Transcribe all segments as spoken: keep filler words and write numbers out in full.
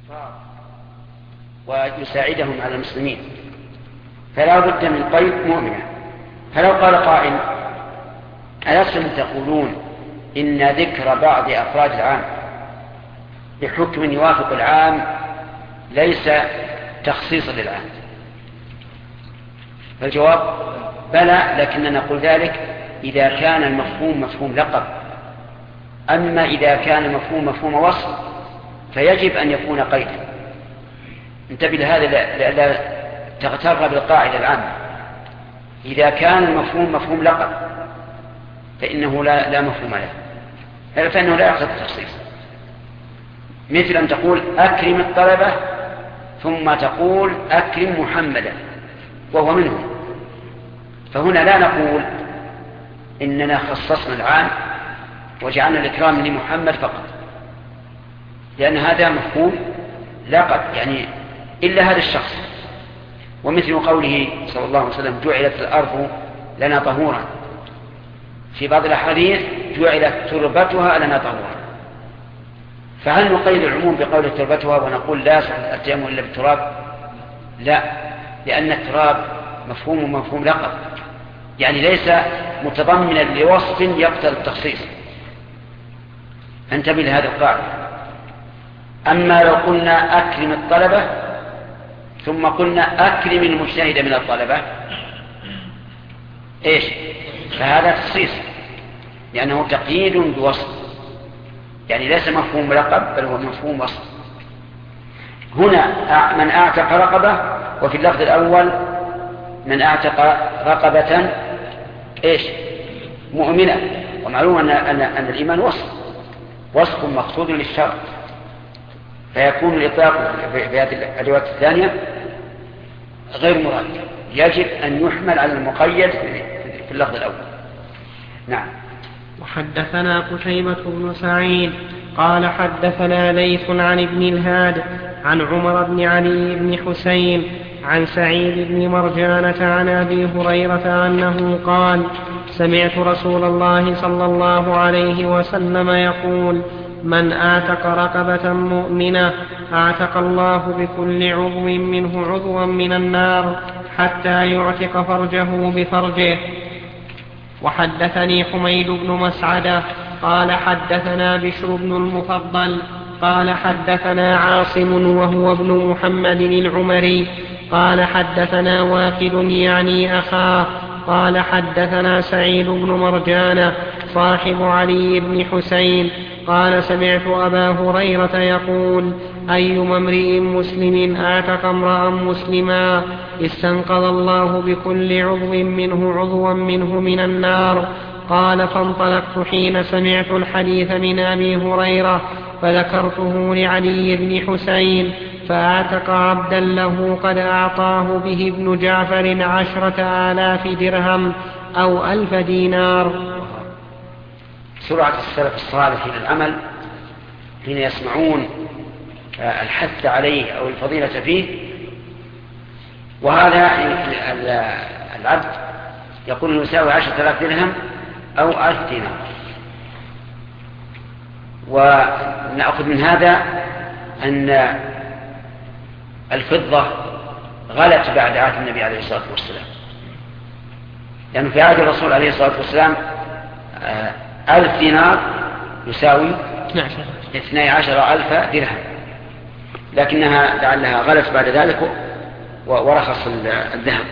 ويساعدهم على المسلمين، فلا بد من قيد مؤمنة. فلو قال قائل: ألستم تقولون إن ذكر بعض أفراد العام بحكم يوافق العام ليس تخصيصا للعام؟ فالجواب: بلى، لكننا نقول ذلك إذا كان المفهوم مفهوم لقب. أما إذا كان المفهوم مفهوم وصف فيجب أن يكون قيدا. انتبه لهذا لألا تغتر بالقاعدة العامة. إذا كان المفهوم مفهوم لقب فإنه لا, لا مفهوم له، فإنه لا يقصد التخصيص. مثل أن تقول: أكرم الطلبة، ثم تقول: أكرم محمدا وهو منهم. فهنا لا نقول إننا خصصنا العام وجعلنا الإكرام لمحمد فقط، لأن هذا مفهوم لقب، يعني إلا هذا الشخص. ومثل قوله صلى الله عليه وسلم: جعلت الأرض لنا طهورا، في بعض الأحاديث: جعلت تربتها لنا طهورا. فهل نقيد العموم بقول تربتها ونقول لا يصح التيمم إلا بالتراب؟ لا، لأن التراب مفهوم مفهوم لقب، يعني ليس متضمنا لوصف يقتضي التخصيص. انتبه لهذا القاعدة. أما لو قلنا أكرم الطلبة ثم قلنا أكرم المجتهد من الطلبة، إيش؟ فهذا تخصيص، لأنه تقييد بوصف، يعني ليس مفهوم لقب بل هو مفهوم وصف. هنا من أعتق رقبة، وفي اللفظ الأول من أعتق رقبة إيش؟ مؤمنة. ومعلوم أن, أن, أن الإيمان وصف وصف مقصود للشرع، فيكون الإطلاق في هذه الرواية الثانية غير مراد، يجب أن يحمل على المقيد في اللفظ الأول. نعم. وحدثنا قتيبة بن سعيد قال حدثنا ليث عن ابن الهاد عن عمر بن علي بن حسين عن سعيد بن مرجانة عن أبي هريرة أنه قال: سمعت رسول الله صلى الله عليه وسلم يقول: من أعتق رقبة مؤمنة أعتق الله بكل عضو منه عضوا من النار حتى يعتق فرجه بفرجه. وحدثني حميد بن مسعدة قال حدثنا بشر بن المفضل قال حدثنا عاصم وهو ابن محمد العمري قال حدثنا واقد يعني أخاه قال حدثنا سعيد بن مرجانة صاحب علي بن حسين قال: سمعت أبا هريرة يقول: أيما امرئ مسلم أعتق امرأ مسلما استنقذ الله بكل عضو منه عضوا منه من النار. قال: فانطلقت حين سمعت الحديث من أبي هريرة فذكرته لعلي بن حسين فأعتق عبدا له قد أعطاه به ابن جعفر عشرة آلاف درهم أو ألف دينار. سرعة السلف الصالح إلى العمل حين يسمعون الحث عليه أو الفضيلة فيه. وهذا العبد يقول يساوي عشرة آلاف درهم أو ألف دينار. ونأخذ من هذا أن الفضة غلت بعد عهد النبي عليه الصلاة والسلام، لأنه في عهد الرسول عليه الصلاة والسلام ألف دينار يساوي اثني عشر ألف درهم، لكنها لعلها غلت بعد ذلك ورخص الذهب.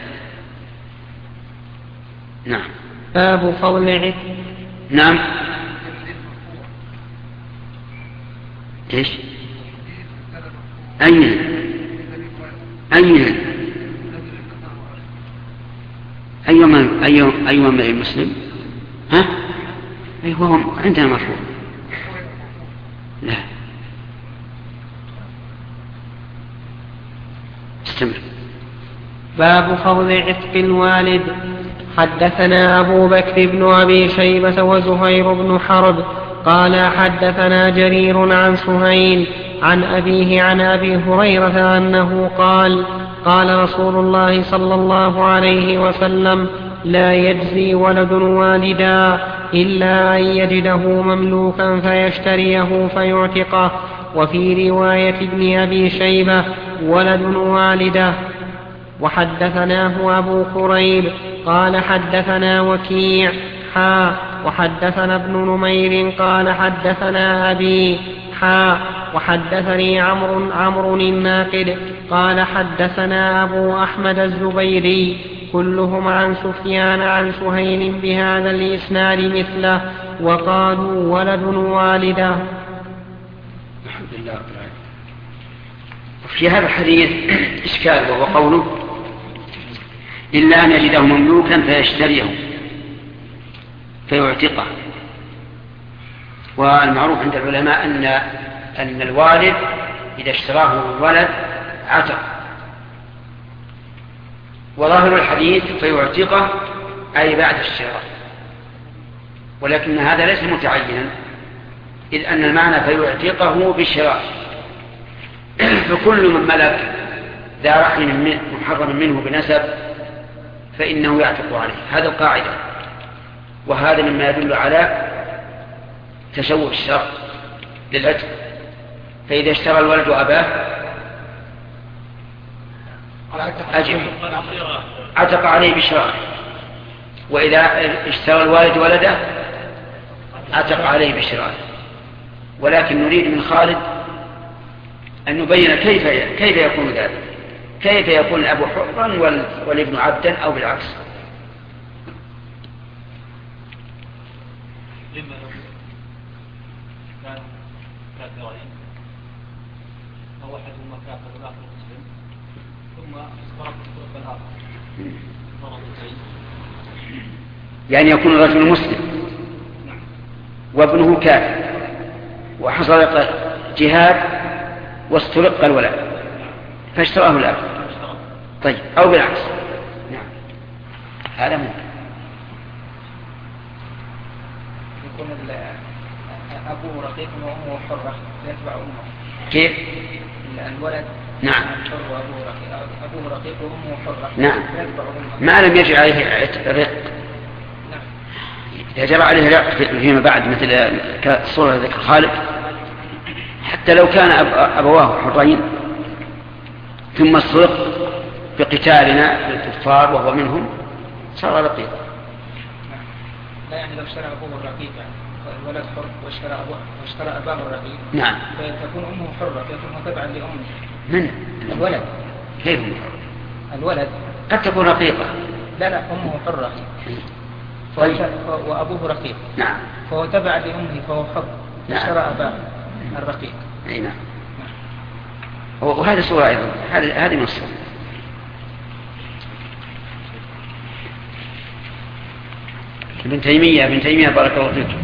نعم. باب فضل عتق. نعم. ايش؟ أين أين أيوم أيوم أيوم المسلم ها أيوة عندنا مرفوع. لا استمر. باب فضل عتق الوالد. حدثنا أبو بكر بن أبي شيبة وزهير بن حرب قال حدثنا جرير عن سهيل عن أبيه عن أبي هريرة أنه قال: قال رسول الله صلى الله عليه وسلم: لا يجزي ولد والدا إلا أن يجده مملوكا فيشتريه فيعتقه. وفي رواية ابن أبي شيبة ولد والدة. وحدثناه أبو كريب قال حدثنا وكيع حا وحدثنا ابن نمير قال حدثنا أبي حا وحدثني عمرو عمرو الناقد قال حدثنا أبو أحمد الزبيري كلهم عن سفيان عن سهيل بهذا الإسناد مثله وقالوا ولد والدة. الحمد لله رب العالمين. في هذا الحديث إشكال وهو قوله إلا أن يجده مملوكا فيشتريه فيعتقه. والمعروف عند العلماء أن أن الوالد إذا اشتراه الولد عتق، وظاهر الحديث فيعتقه أي بعد الشراء، ولكن هذا ليس متعينا، إذ أن المعنى فيعتقه بالشراء. فكل من ملك ذا رحم محرم منه بنسب فإنه يعتق عليه، هذا القاعدة، وهذا مما يدل على تشوه الشرع للعتق. فإذا اشترى الولد أباه أجب عتق عليه بشراء، وإذا اشترى الوالد ولده عتق عليه بشراء. ولكن نريد من خالد أن نبين كيف كيف يكون ذلك، كيف يكون الأب حرا والابن عبدا أو بالعكس. لما كان كافرين أو أحدهما كافر والآخر مسلم ثم اخترق الطرق الآخر يعني يكون الرجل مسلم وابنه كافر وحصل جهاد واسترق الولد فاشتراه الأب، طيب، أو بالعكس. نعم، هذا ممكن. يكون أبوه رقيق وأمه حرة يتبع أمه. كيف؟ الولد نعم حر وأبوه رقيق، أبوه رقيق وأمه حرة نعم يتبع أمه ما لم يجري عليه رق. نعم. إذا جرى عليه رق فيما بعد مثل كالصورة ذكر خالد، حتى لو كان أبواه حرين ثم استرق بقتالنا للكفار وهو منهم صار رقيقا. لا يعني لو اشترى أبوه الرقيق الولد حر واشترى أبوه واشترى أباه الرقيق نعم فتكون أمه حرة، فتكون تبعا لأمه. من الولد كيف أمه حرة؟ الولد قد تكون رقيقة. لا لا أمه حرة طيب. وأبوه رقيق. نعم فهو تبع لأمه فهو حر. نعم. اشترى أباه الرقيق. أي نعم. وهذه صورة أيضا، هذه هذه من الصورة. ابن تيمية ابن تيمية بارك الله فيك.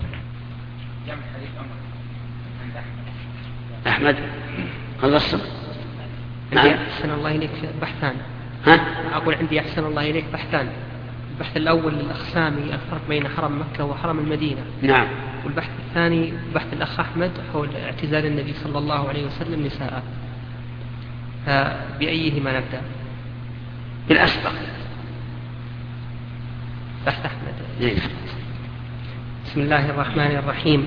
أحمد خلصت؟ عندي أحسن الله إليك بحثان. ها؟ أقول عندي أحسن الله إليك بحثان. البحث الأول للأقسام الفرق بين حرم مكة وحرم المدينة. نعم. والبحث الثاني بحث الأخ أحمد حول اعتزال النبي صلى الله عليه وسلم نساءه. فبأيهما نبدأ؟ بالأسبق. بحث أحمد. إيه. بسم الله الرحمن الرحيم.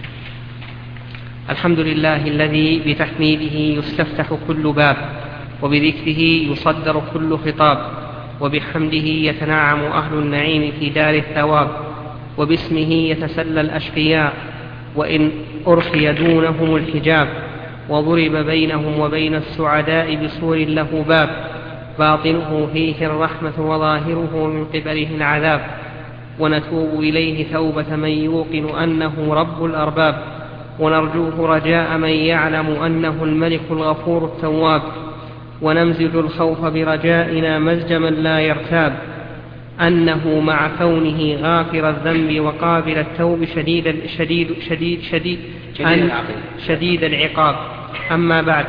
الحمد لله الذي بتحميده يستفتح كل باب، وبذكره يصدر كل خطاب، وبحمده يتنعم أهل النعيم في دار الثواب، وباسمه يتسلى الأشقياء وإن أرخي دونهم الحجاب، وضرب بينهم وبين السعداء بسور له باب، باطنه فيه الرحمة وظاهره من قبله العذاب، ونتوب إليه توبة من يوقن أنه رب الأرباب، ونرجوه رجاء من يعلم أنه الملك الغفور التواب، ونمزج الخوف برجائنا مزج من لا يرتاب، أنه مع كونه غافر الذنب وقابل التوب شديد شديد شديد شديد شديد, شديد العقاب. أما بعد،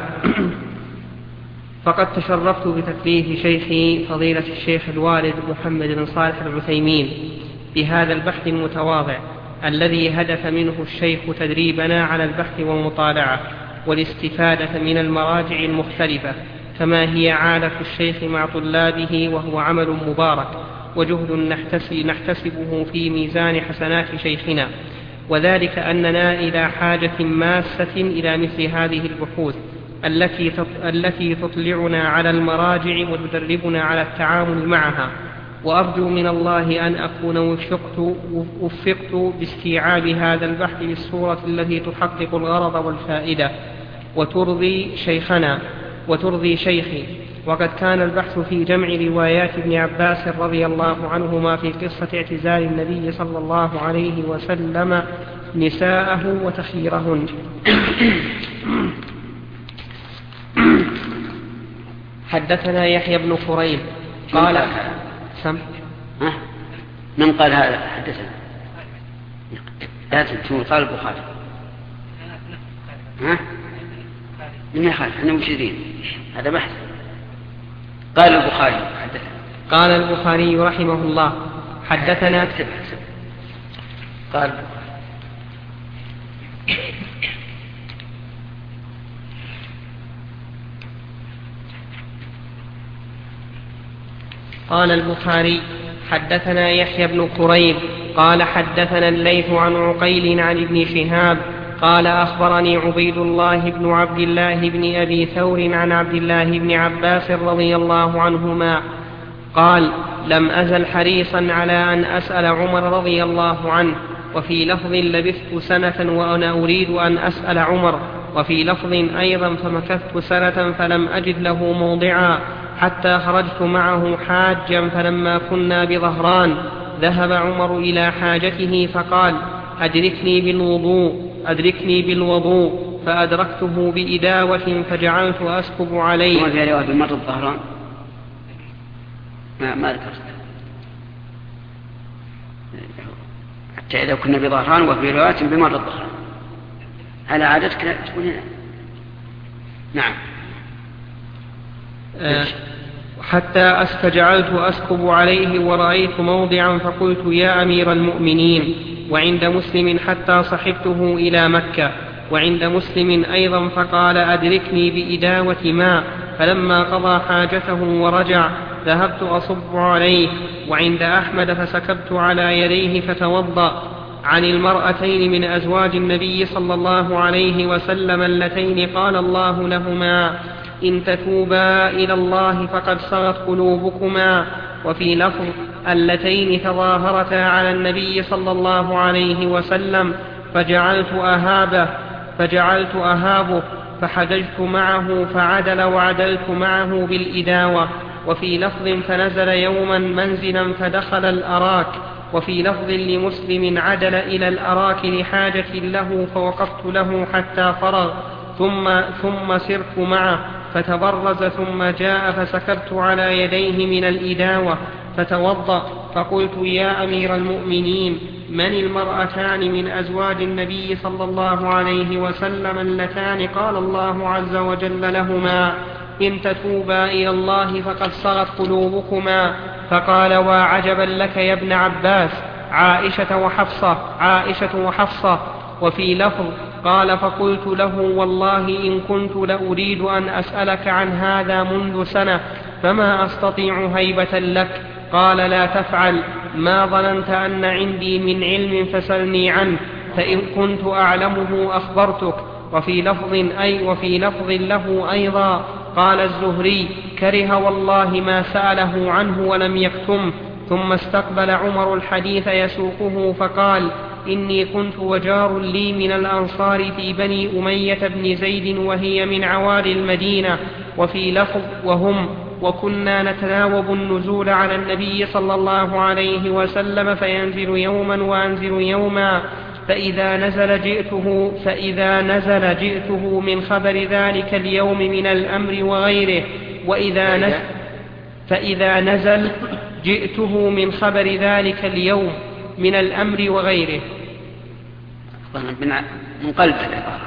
فقد تشرفت بتكليف شيخي فضيلة الشيخ الوالد محمد بن صالح العثيمين بهذا البحث المتواضع الذي هدف منه الشيخ تدريبنا على البحث والمطالعة والاستفادة من المراجع المختلفة، كما هي عادة الشيخ مع طلابه، وهو عمل مبارك وجهد نحتسبه في ميزان حسنات شيخنا، وذلك أننا إلى حاجة ماسة إلى مثل هذه البحوث التي التي تطلعنا على المراجع وتدربنا على التعامل معها، وأرجو من الله أن أكون وفقت, وفقت باستيعاب هذا البحث بالصورة التي تحقق الغرض والفائدة وترضي شيخنا وترضي شيخي. وقد كان البحث في جمع روايات ابن عباس رضي الله عنهما في قصة اعتزال النبي صلى الله عليه وسلم نساءه وتخييرهن. حدثنا يحيى بن كريم قال سم ها؟ من قال هذا حدثنا؟ لا تنسون قال البخاري. ها؟ من يخالف احنا مشيرين هذا بحث. قال البخاري حدثنا. قال البخاري رحمه الله حدثنا اكتب اكتب. قال قال البخاري حدثنا يحيى بن كريم قال حدثنا الليث عن عقيل عن ابن شهاب قال أخبرني عبيد الله بن عبد الله بن أبي ثور عن عبد الله بن عباس رضي الله عنهما قال لم أزل حريصا على أن أسأل عمر رضي الله عنه، وفي لفظ لبثت سنة وأنا أريد أن أسأل عمر، وفي لفظ أيضا فمكثت سنة فلم أجد له موضعا حتى خرجت معه حاجا، فلما كنا بظهران ذهب عمر إلى حاجته فقال أدركني بالوضوء أدركني بالوضوء فأدركته بإداوة فجعلت أسكب عليه. ما في رواية بمر الظهران؟ ما ما ذكرت حتى إذا كنا بظهران، وفي رواية بمر الظهران. على عادتك تكون هنا. نعم. أه حتى فجعلت أسكب عليه ورأيت موضعا فقلت يا أمير المؤمنين. وعند مسلم حتى صحبته إلى مكة. وعند مسلم أيضا فقال أدركني بإداوة ماء، فلما قضى حاجته ورجع ذهبت أصب عليه. وعند أحمد فسكبت على يديه فتوضأ. عن المرأتين من أزواج النبي صلى الله عليه وسلم اللتين قال الله لهما إن تتوبا إلى الله فقد صغت قلوبكما، وفي لفظ اللتين تظاهرتا على النبي صلى الله عليه وسلم فجعلت أهابه فجعلت أهابه فحججت معه فعدل وعدلت معه بالإداوة. وفي لفظ فنزل يوما منزلا فدخل الأراك. وفي لفظ لمسلم عدل إلى الأراك لحاجة له فوقفت له حتى فرغ ثم, ثم سرت معه فتبرز ثم جاء فسكبت على يديه من الإداوة فتوضأ. فقلت يا أمير المؤمنين من المرأتان من أزواج النبي صلى الله عليه وسلم اللتان قال الله عز وجل لهما إن تتوبا إلى الله فقد صغت قلوبكما؟ فقال وعجبا لك يا ابن عباس عائشة وحفصة عائشة وحفصة. وفي لفظ قال فقلت له والله إن كنت لأريد أن أسألك عن هذا منذ سنة فما أستطيع هيبة لك. قال لا تفعل، ما ظننت أن عندي من علم فسلني عنه فإن كنت أعلمه أخبرتك. وفي لفظ أي وفي لفظ له أيضا قال الزهري كره والله ما سأله عنه ولم يكتم. ثم استقبل عمر الحديث يسوقه فقال إني كنت وجار لي من الأنصار في بني أمية بن زيد وهي من عوالي المدينة. وفي لفظ وهم وكنا نتناوب النزول على النبي صلى الله عليه وسلم فينزل يوما وأنزل يوما فإذا نزل جئته فإذا نزل جئته من خبر ذلك اليوم من الأمر وغيره وإذا نزل فإذا نزل جئته من خبر ذلك اليوم من الأمر وغيره. من قلب العبارة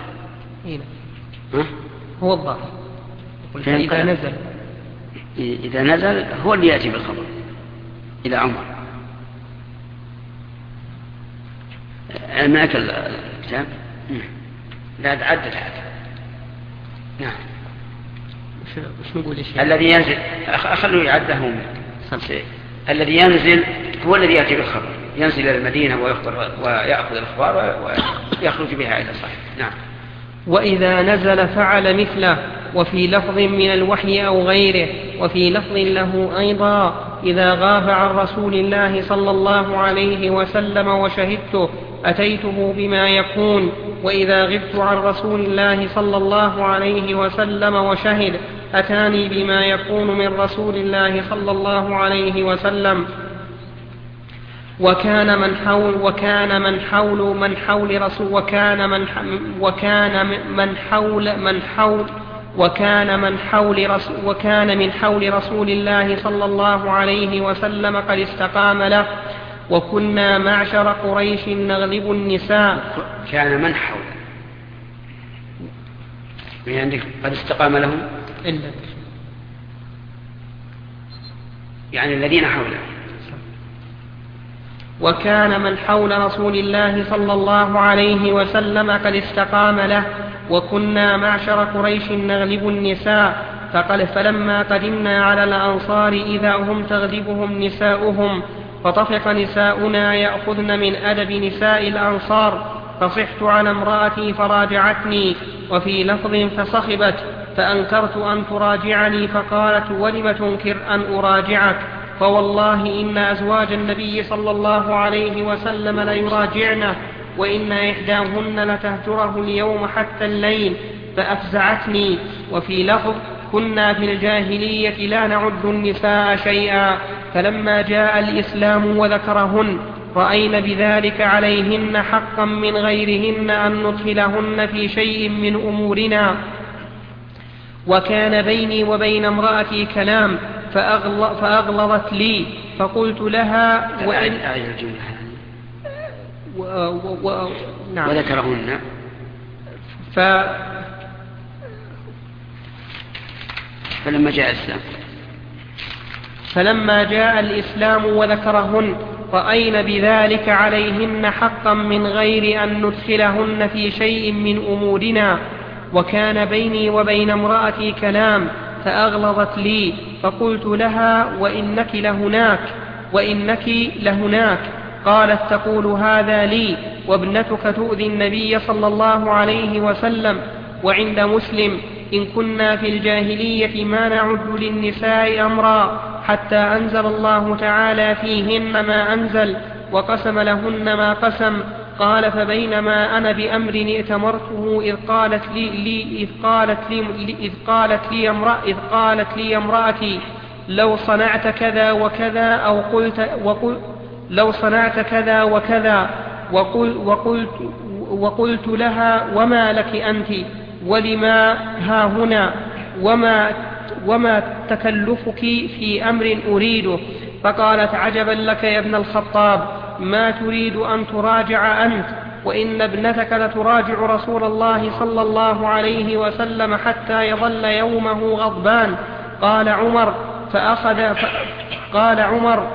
هو الظاهر. فإذا نزل إذا نزل هو اللي يأتي بالخبر إلى عمر. معك الكتاب؟ لا تعدد هذا. نعم. وش نقول يا شيخ؟ الذي ينزل أخلوا يعده. الذي ينزل هو الذي يأتي بالخبر. ينزل إلى المدينة ويخبر ويأخذ الأخبار ويخرج بها إلى صاحبه. نعم. وإذا نزل فعل مثله. وفي لفظ من الوحي أو غيره. وفي لفظ له أيضا إذا غاب عن رسول الله صلى الله عليه وسلم وشهدته أتيته بما يكون. وإذا غبت عن رسول الله صلى الله عليه وسلم وشهد أتاني بما يكون من رسول الله صلى الله عليه وسلم. وكان من حول وكان من حول من حول رسول وكان من وكان من حول من حول وكان من حول رسول وكان من حول رسول الله صلى الله عليه وسلم قد استقام له. وكنا معشر قريش نغلب النساء. كان من حوله من عندك قد استقام لهم يعني الذين حوله. وكان من حول رسول الله صلى الله عليه وسلم قد استقام له. وكنا معشر قريش نغلب النساء. فقال فلما قدمنا على الأنصار إذا هم تغلبهم نساؤهم فطفق نساؤنا يأخذن من أدب نساء الأنصار. فصحت على امرأتي فراجعتني. وفي لفظ فصخبت فأنكرت أن تراجعني فقالت ولم تنكر أن أراجعك فوالله إن أزواج النبي صلى الله عليه وسلم ليراجعنه وإن إحداهن لتهجره اليوم حتى الليل فأفزعتني. وفي لفظ كنا في الجاهلية لا نعد النساء شيئا فلما جاء الإسلام وذكرهن رأينا بذلك عليهن حقا من غيرهن أن ندخلهن في شيء من أمورنا. وكان بيني وبين امرأتي كلام فأغلظت لي فقلت لها وإن و... و... و... نعم. وذكرهن ف... فلما جاء الإسلام فلما جاء الإسلام وذكرهن رأينا بذلك عليهن حقا من غير أن ندخلهن في شيء من أمورنا. وكان بيني وبين امرأتي كلام فأغلظت لي فقلت لها وإنك لهناك وإنك لهناك قالت تقول هذا لي وابنتك تؤذي النبي صلى الله عليه وسلم. وعند مسلم إن كنا في الجاهلية ما نعد للنساء أمرا حتى أنزل الله تعالى فيهن ما أنزل وقسم لهن ما قسم. قال فبينما أنا بأمر ائتمرته إذ قالت لي, لي إذ قالت لي إذ قالت لي امرأ إذ قالت لي امرأتي لو صنعت كذا وكذا أو قلت وقل لو صنعت كذا وكذا وقل وقلت وقلت لها وما لك أنت ولما ها هنا وما وما تكلفك في أمر أريده. فقالت عجبا لك يا ابن الخطاب ما تريد أن تراجع أنت وإن ابنتك لتراجع رسول الله صلى الله عليه وسلم حتى يظل يومه غضبان. قال عمر فأخذ ف... قال عمر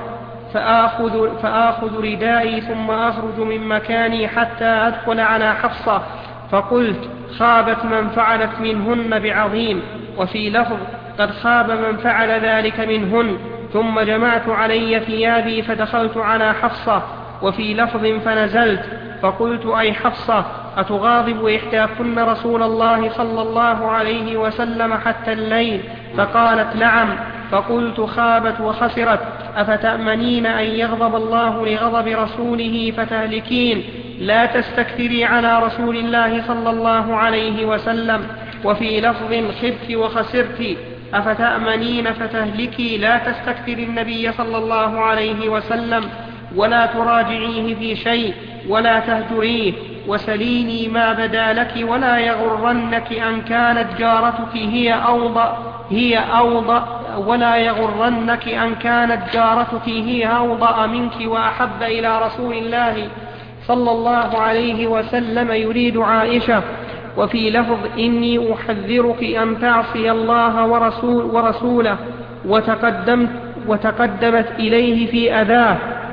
فآخذ, فآخذ ردائي ثم أخرج من مكاني حتى أدخل على حفصة فقلت خابت من فعلت منهن بعظيم. وفي لفظ قد خاب من فعل ذلك منهن. ثم جمعت علي ثيابي فدخلت على حفصة. وفي لفظ فنزلت فقلت أي حفصة أتغاضب إحداكن رسول الله صلى الله عليه وسلم حتى الليل؟ فقالت نعم. فقلت خابت وخسرت أفتأمنين أن يغضب الله لغضب رسوله فتهلكين؟ لا تستكثري على رسول الله صلى الله عليه وسلم. وفي لفظ خبت وخسرت أفتأمنين فتهلكي؟ لا تستكثري النبي صلى الله عليه وسلم ولا تراجعيه في شيء ولا تهجريه وسليني ما بدا لك ولا يغرنك أن كانت جارتك هي أوضأ هي أوضأ ولا يغرنك أن كانت جارتك هي أوضأ منك وأحب إلى رسول الله صلى الله عليه وسلم يريد عائشة. وفي لفظ إني أحذرك أن تعصي الله ورسول ورسوله وتقدمت وتقدمت إليه في أذاه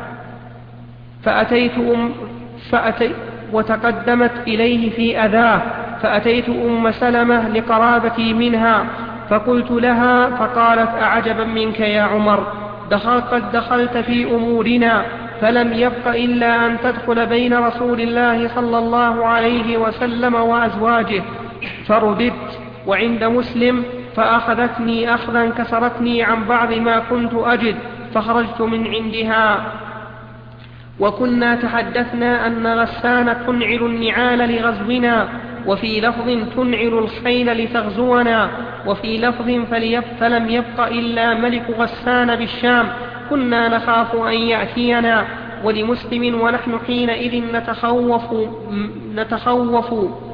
فأتيت أم فأتي وتقدمت إليه في أذاه فأتيت أم سلمة لقرابتي منها فقلت لها فقالت أعجبا منك يا عمر دخلت قد دخلت في أمورنا فلم يبق إلا أن تدخل بين رسول الله صلى الله عليه وسلم وأزواجه فرددت. وعند مسلم فأخذتني أخذا كسرتني عن بعض ما كنت أجد فخرجت من عندها. وكنا تحدثنا أن غسان تنعل النعال لغزونا، وفي لفظ تنعل الخيل لتغزونا، وفي لفظ فلم يبق إلا ملك غسان بالشام كنا نخاف أن يأتينا. ولمسلم ونحن حينئذ نتخوف, نتخوف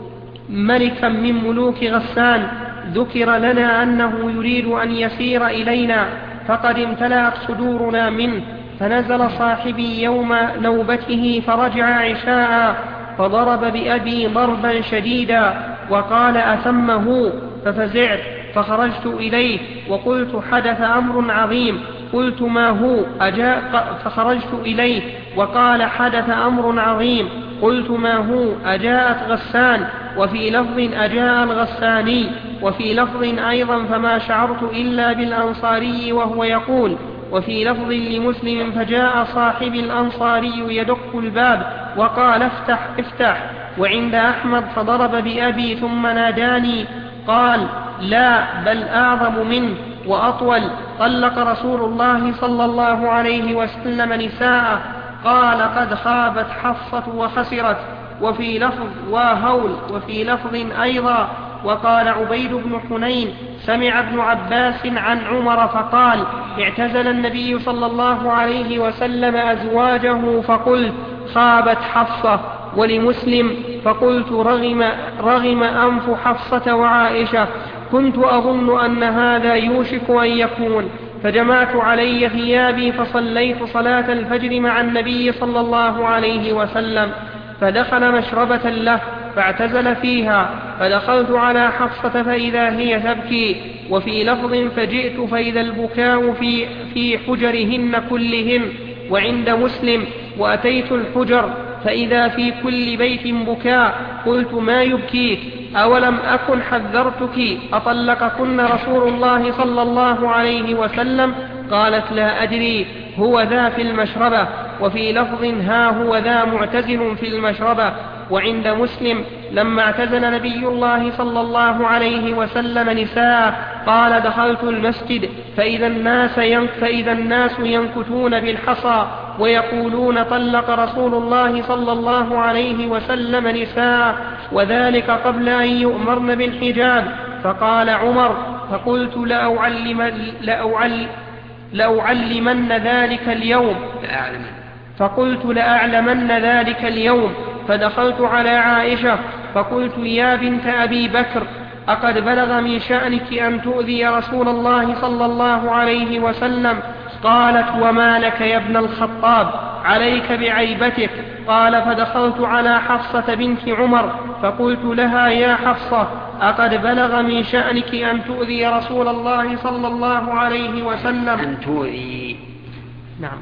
ملكا من ملوك غسان ذكر لنا أنه يريد أن يسير إلينا فقد امتلأت صدورنا منه. فنزل صاحبي يوم نوبته فرجع عشاء فضرب بأبي ضربا شديدا وقال أثمه، ففزعت فخرجت إليه وقلت حدث أمر عظيم. قلت ما هو؟ أجاء فخرجت إليه وقال حدث أمر عظيم. قلت ما هو؟ أجاءت غسان. وفي لفظ أجاء الغساني. وفي لفظ أيضا فما شعرت إلا بالأنصاري وهو يقول. وفي لفظ لمسلم فجاء صاحب الأنصاري يدق الباب وقال افتح افتح. وعند أحمد فضرب بأبي ثم ناداني قال لا بل أعظم منه وأطول. طلق رسول الله صلى الله عليه وسلم نساءه. قال قد خابت حفصة وخسرت. وفي لفظ وهول. وفي لفظ أيضا. وقال عبيد بن حنين سمع ابن عباس عن عمر فقال اعتزل النبي صلى الله عليه وسلم أزواجه فقلت خابت حفصة. ولمسلم فقلت رغم, رغم أنف حفصة وعائشة كنت أظن أن هذا يوشك أن يكون. فجمعت علي ثيابي فصليت صلاة الفجر مع النبي صلى الله عليه وسلم فدخل مشربة له فاعتزل فيها. فدخلت على حفصة فإذا هي تبكي. وفي لفظ فجئت فإذا البكاء في, في حجرهن كلهن. وعند مسلم وأتيت الحجر فإذا في كل بيت بكاء. قلت ما يبكيك؟ أولم أكن حذرتك أطلقكن رسول الله صلى الله عليه وسلم؟ قالت لا أدري هو ذا في المشربة. وفي لفظ ها هو ذا معتزل في المشربة. وعند مسلم لما اعتزل نبي الله صلى الله عليه وسلم نساء قال دخلت المسجد فإذا الناس, ينك فإذا الناس ينكتون بالحصى ويقولون طلق رسول الله صلى الله عليه وسلم نساء وذلك قبل أن يؤمرن بالحجاب. فقال عمر فقلت لأعلم لأعل لأعلمن ذلك اليوم فقلت لأعلمن ذلك اليوم. فدخلت على عائشة فقلت يا بنت أبي بكر أقد بلغ من شأنك أن تؤذي رسول الله صلى الله عليه وسلم؟ قالت وما لك يا ابن الخطاب عليك بعيبتك. قال فدخلت على حفصة بنت عمر فقلت لها يا حفصة أقد بلغ من شأنك أن تؤذي رسول الله صلى الله عليه وسلم؟ أن تؤذي نعم.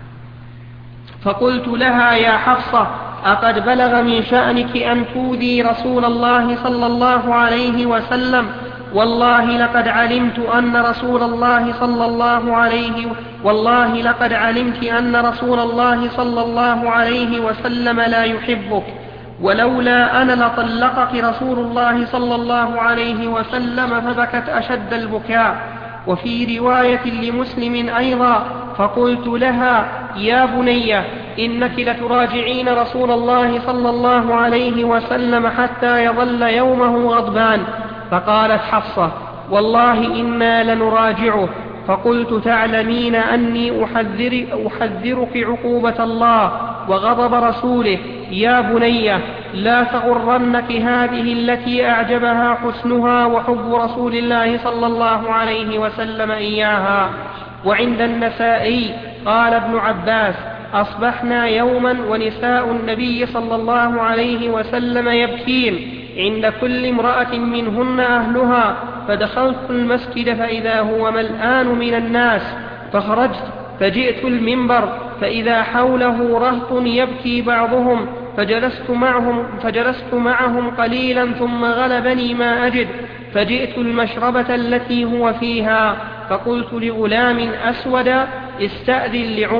فقلت لها يا حفصة أقد بلغ من شأنك أن تؤذي رسول الله صلى الله عليه وسلم؟ والله لقد علمت أن رسول الله صلى الله عليه والله لقد علمت أن رسول الله صلى الله عليه وسلم لا يحبك ولولا أنا لطلقك رسول الله صلى الله عليه وسلم. فبكت أشد البكاء. وفي رواية لمسلم أيضا فقلت لها يا بنية إنك لتراجعين رسول الله صلى الله عليه وسلم حتى يظل يومه غضبان. فقالت حفصة والله إنا لنراجعه. فقلت تعلمين أني أحذر أحذرك عقوبة الله وغضب رسوله. يا بنية لا تغرنك هذه التي أعجبها حسنها وحب رسول الله صلى الله عليه وسلم إياها. وعند النسائي قال ابن عباس أصبحنا يوما ونساء النبي صلى الله عليه وسلم يبكين عند كل امرأة منهن أهلها. فدخلت المسجد فإذا هو ملآن من الناس. فخرجت فجئت المنبر فإذا حوله رهط يبكي بعضهم فجلست معهم, فجلست معهم قليلا ثم غلبني ما أجد. فجئت المشربة التي هو فيها فقلت لغلام أسود استأذن لعمر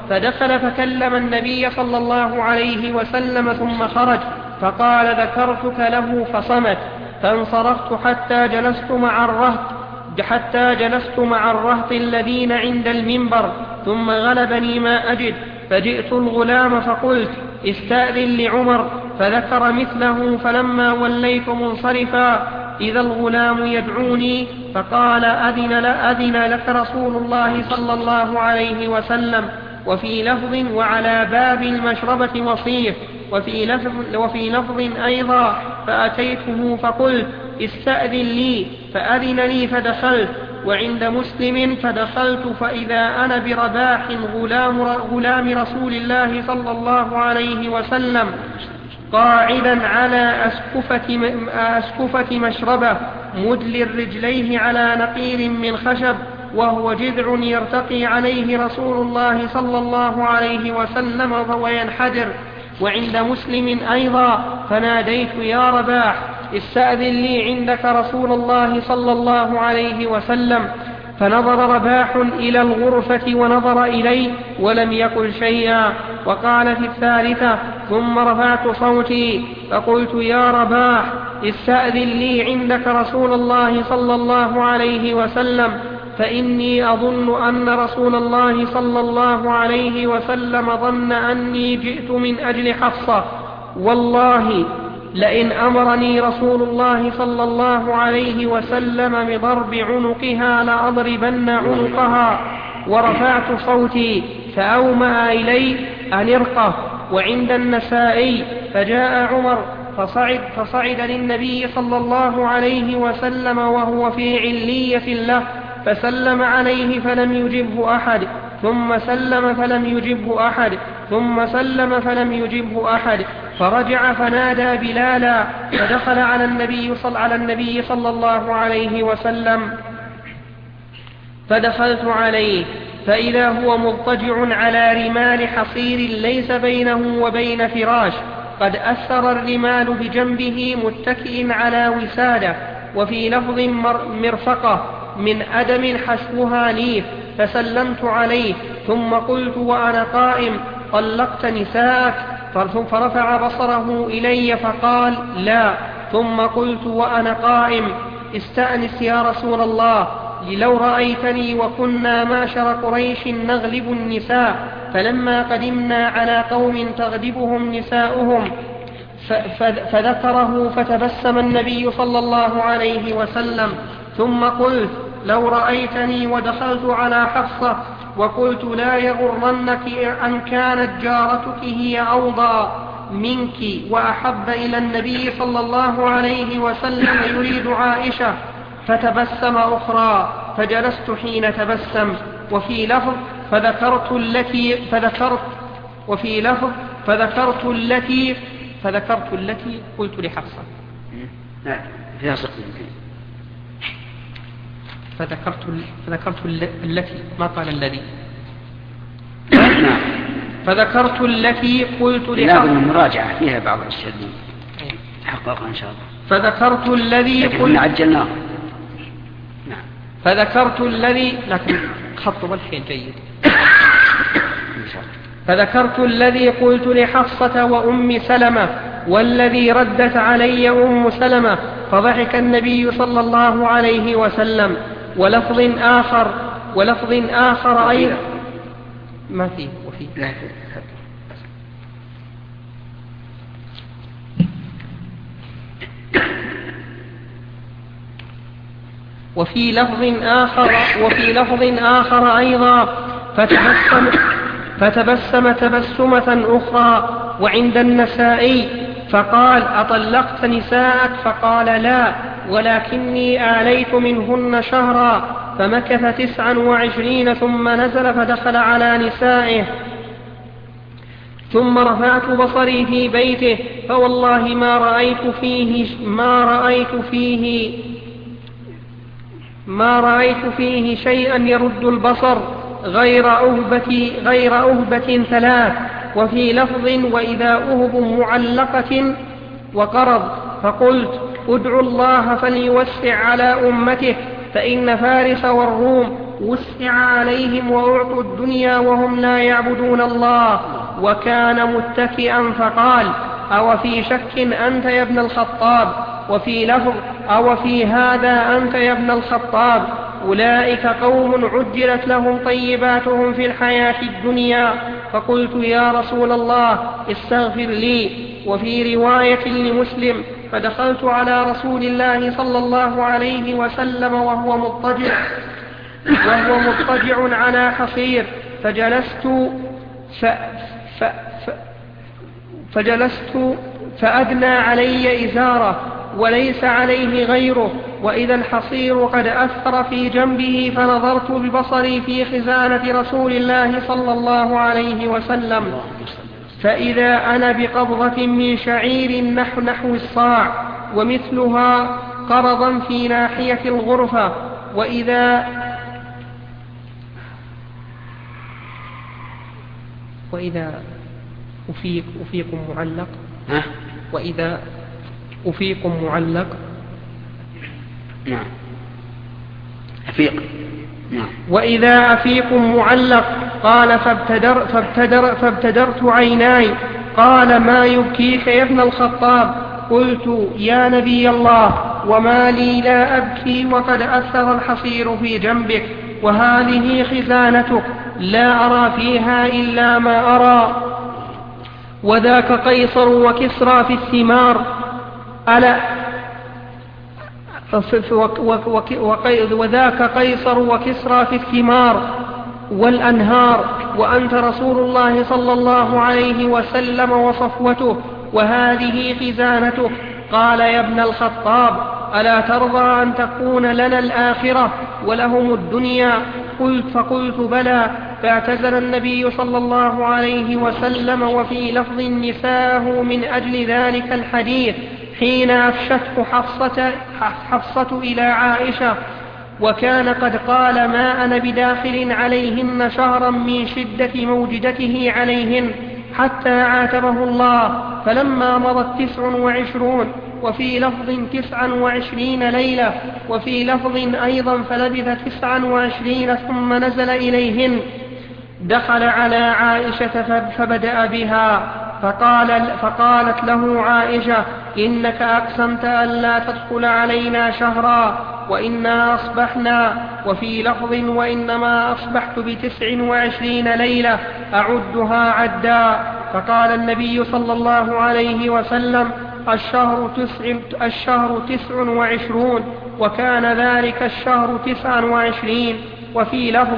فدخل فكلم النبي صلى الله عليه وسلم ثم خرج، فقال ذكرتك له فصمت، فانصرفت حتى جلست مع الرهط حتى جلست مع الرهط الذين عند المنبر، ثم غلبني ما أجد، فجئت الغلام فقلت استأذن لعمر، فذكر مثله، فلما وليت منصرفا إذا الغلام يدعوني، فقال أذن, أذن لك رسول الله صلى الله عليه وسلم. وفي لفظ وعلى باب المشربة وصيف، وفي لفظ, وفي لفظ أيضا فأتيته فقلت استأذن لي، فأذن لي فدخلت. وعند مسلم فدخلت فإذا أنا برباح غلام, غلام رسول الله صلى الله عليه وسلم قاعدا على أسكفة, أسكفة مشربة مدل رجليه على نقير من خشب، وهو جذع يرتقي عليه رسول الله صلى الله عليه وسلم وينحدر. وعند مسلم أيضا فناديت يا رباح استأذن لي عندك رسول الله صلى الله عليه وسلم، فنظر رباح إلى الغرفة ونظر إلي ولم يقل شيئا. وقال في الثالثة ثم رفعت صوتي فقلت يا رباح استأذن لي عندك رسول الله صلى الله عليه وسلم، فإني أظن أن رسول الله صلى الله عليه وسلم ظن أني جئت من أجل حفصة، والله لئن أمرني رسول الله صلى الله عليه وسلم بضرب عنقها لأضربن عنقها. ورفعت صوتي فأومأ إلي أن ارقه. وعند النسائي فجاء عمر فصعد, فصعد للنبي صلى الله عليه وسلم وهو في علية له، فسلم عليه فلم يجبه أحد، ثم سلم فلم يجبه أحد، ثم سلم فلم يجبه أحد، فرجع فنادى بلالا، فدخل على النبي صلى, على النبي صلى الله عليه وسلم، فدخلت عليه فإذا هو مضطجع على رمال حصير ليس بينه وبين فراش، قد أثر الرمال بجنبه متكئ على وسادة، وفي لفظ مرفقة من أدم حشوها ليف، فسلمت عليه ثم قلت وأنا قائم طلقت نساءك؟ فرفع بصره إلي فقال لا. ثم قلت وأنا قائم استأنس يا رسول الله، لو رأيتني وكنا معشر قريش نغلب النساء، فلما قدمنا على قوم تغلبهم نساؤهم فذكره، فتبسم النبي صلى الله عليه وسلم. ثم قلت لو رأيتني ودخلت على حفصة وقلت لا يغرنك أن كانت جارتك هي أوضى منك وأحب إلى النبي صلى الله عليه وسلم يريد عائشة، فتبسم أخرى فجلست حين تبسم. وفي لفظ فذكرت التي فذكرت وفي لفظ فذكرت التي فذكرت التي قلت لحفصة. لا فيها صدق. فذكرت فذكرت التي ما قال الذي. فذكرت التي قلت لحفصة. لا المراجعة فيها بعض الأشياء حققها إن شاء الله. فذكرت الذي قلت عجلناه. نعم. فذكرت الذي لكن خط بالحين جيد. فذكرت الذي قلت لحفصة وأم سلمة والذي ردت علي أم سلمة، فضحك النبي صلى الله عليه وسلم. ولفظ آخر ولفظ آخر أيضا ما فيه وفيه وفي لفظ آخر وفي لفظ آخر أيضا فتبسم فتبسم تبسمة أخرى. وعند النسائي فقال أطلقت نساءك؟ فقال لا، ولكني آليت منهن شهرا. فمكث تسعا وعشرين ثم نزل فدخل على نسائه. ثم رفعت بصري في بيته فوالله ما رأيت فيه ما رأيت فيه ما رأيت فيه شيئا يرد البصر غير أهبة غير أهبة ثلاث. وفي لفظ وإذا أهب معلقة وقرض. فقلت ادعوا الله فليوسع على أمته، فإن فارس والروم وسع عليهم وأعطوا الدنيا وهم لا يعبدون الله. وكان متكئا فقال: أو في شك أنت يا ابن الخطاب؟ وفي لفظ: أو في هذا أنت يا ابن الخطاب؟ أولئك قوم عجلت لهم طيباتهم في الحياة الدنيا. فقلت: يا رسول الله استغفر لي. وفي رواية لمسلم: فدخلت على رسول الله صلى الله عليه وسلم وهو مضطجع وهو مضطجع على حصير فجلست ف ف ف فجلست فأدنى علي إزاره وليس عليه غيره، وإذا الحصير قد أثر في جنبه، فنظرت ببصري في خزانة رسول الله صلى الله عليه وسلم، فإذا أنا بقبضة من شعير نحو نحو الصاع ومثلها قرضا في ناحية الغرفة. وإذا وإذا أفيق أفيكم معلق ها؟ وإذا أفيكم معلق نعم أفيق نعم وإذا أفيكم معلق. قال: فابتدر فابتدر فابتدرت عيناي. قال: ما يبكيك يا ابن الخطاب؟ قلت: يا نبي الله، وما لي لا أبكي وقد أثر الحصير في جنبك، وهذه خزانتك لا أرى فيها إلا ما أرى، وذاك قيصر وكسرى في الثمار ألا وذاك قيصر وكسرى في الثمار والأنهار، وأنت رسول الله صلى الله عليه وسلم وصفوته، وهذه خزانته. قال: يا ابن الخطاب، ألا ترضى أن تكون لنا الآخرة ولهم الدنيا؟ قلت فقلت: بلى. فاعتزل النبي صلى الله عليه وسلم، وفي لفظ نساءه من أجل ذلك الحديث، حين أفشته حفصة, حفصة إلى عائشة، وكان قد قال: ما أنا بداخل عليهن شهرا من شدة موجدته عليهن حتى عاتبه الله. فلما مضت تسع وعشرون، وفي لفظ تسع وعشرين ليلة، وفي لفظ أيضا فلبث تسع وعشرين ثم نزل إليهن، دخل على عائشة فبدأ بها، فقال فقالت له عائشة: إنك أقسمت ألا تدخل علينا شهرا وإنا أصبحنا. وفي لفظ: وإنما أصبحت بتسع وعشرين ليلة أعدها عدا. فقال النبي صلى الله عليه وسلم: الشهر تسع, الشهر تسع وعشرون، وكان ذلك الشهر تسع وعشرين. وفي لفظ: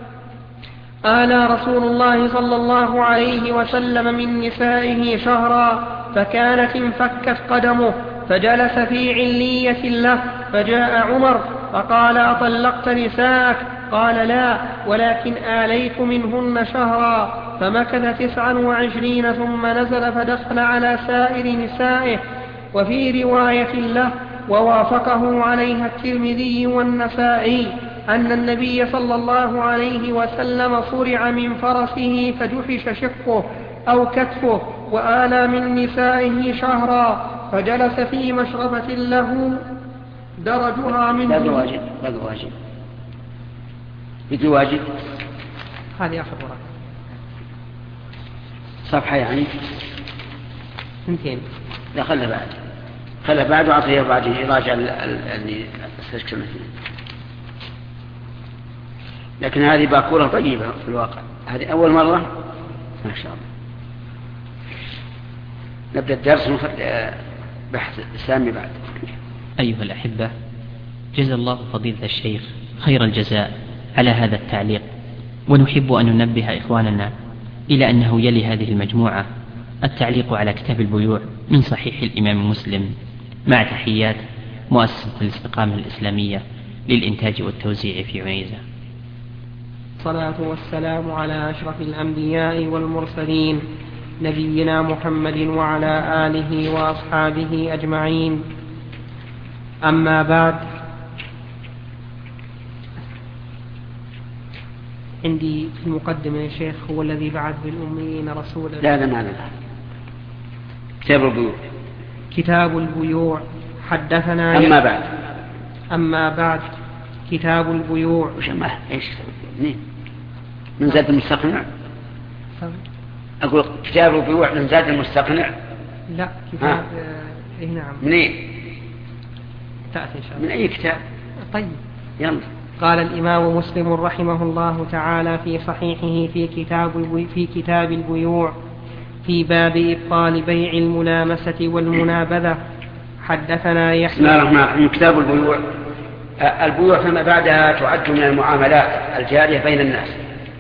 آلى رسول الله صلى الله عليه وسلم من نسائه شهرا، فكانت انفكت قدمه، فجلس في علية له، فجاء عمر فقال: أطلقت نساءك؟ قال: لا، ولكن آليت منهن شهرا. فمكث تسعا وعشرين ثم نزل فدخل على سائر نسائه. وفي رواية له ووافقه عليها الترمذي والنسائي أن النبي صلى الله عليه وسلم صرع من فرسه فجحش شقه أو كتفه، وآلى من نسائه شهرا، فجلس في مشربة له درجها من لا بواجد لا بواجد بواجد هذه آخر ورقة صفحة يعني اثنتين. لا خلها بعد خلها بعد وعطيه بعد يراجع اللي استشكل مثله. لكن هذه باكورة طيبة في الواقع، هذه أول مرة ما شاء الله. نبدأ الدرس بحث سامي بعد. أيها الأحبة، جزا الله فضيلة الشيخ خير الجزاء على هذا التعليق، ونحب أن ننبه إخواننا إلى أنه يلي هذه المجموعة التعليق على كتاب البيوع من صحيح الإمام مسلم، مع تحيات مؤسسة الاستقامة الإسلامية للإنتاج والتوزيع في عنيزة. الصلاة والسلام على أشرف الأنبياء والمرسلين، نبينا محمد وعلى آله وأصحابه أجمعين. أما بعد، عندي في المقدمة يا شيخ: هو الذي بعث بالأميين رسولا. لا لا لا لا كتاب البيوع كتاب البيوع. حدثنا أما بعد أما بعد كتاب البيوع. وش ما إيش منين؟ من زاد المستقنع. أقول كتاب البيوع من زاد المستقنع. لا كتاب آه. إيه نعم. منين؟ تأتي إن شاء الله. من أي كتاب؟ طيب. يلا. قال الإمام مسلم رحمه الله تعالى في صحيحه في كتاب في كتاب البيوع في باب إبطال بيع الملامسة والمنابذة. حدثنا يحيى. بسم الله الرحمن الرحيم. كتاب البيوع. البيوع فيما بعدها تعد من المعاملات الجارية بين الناس.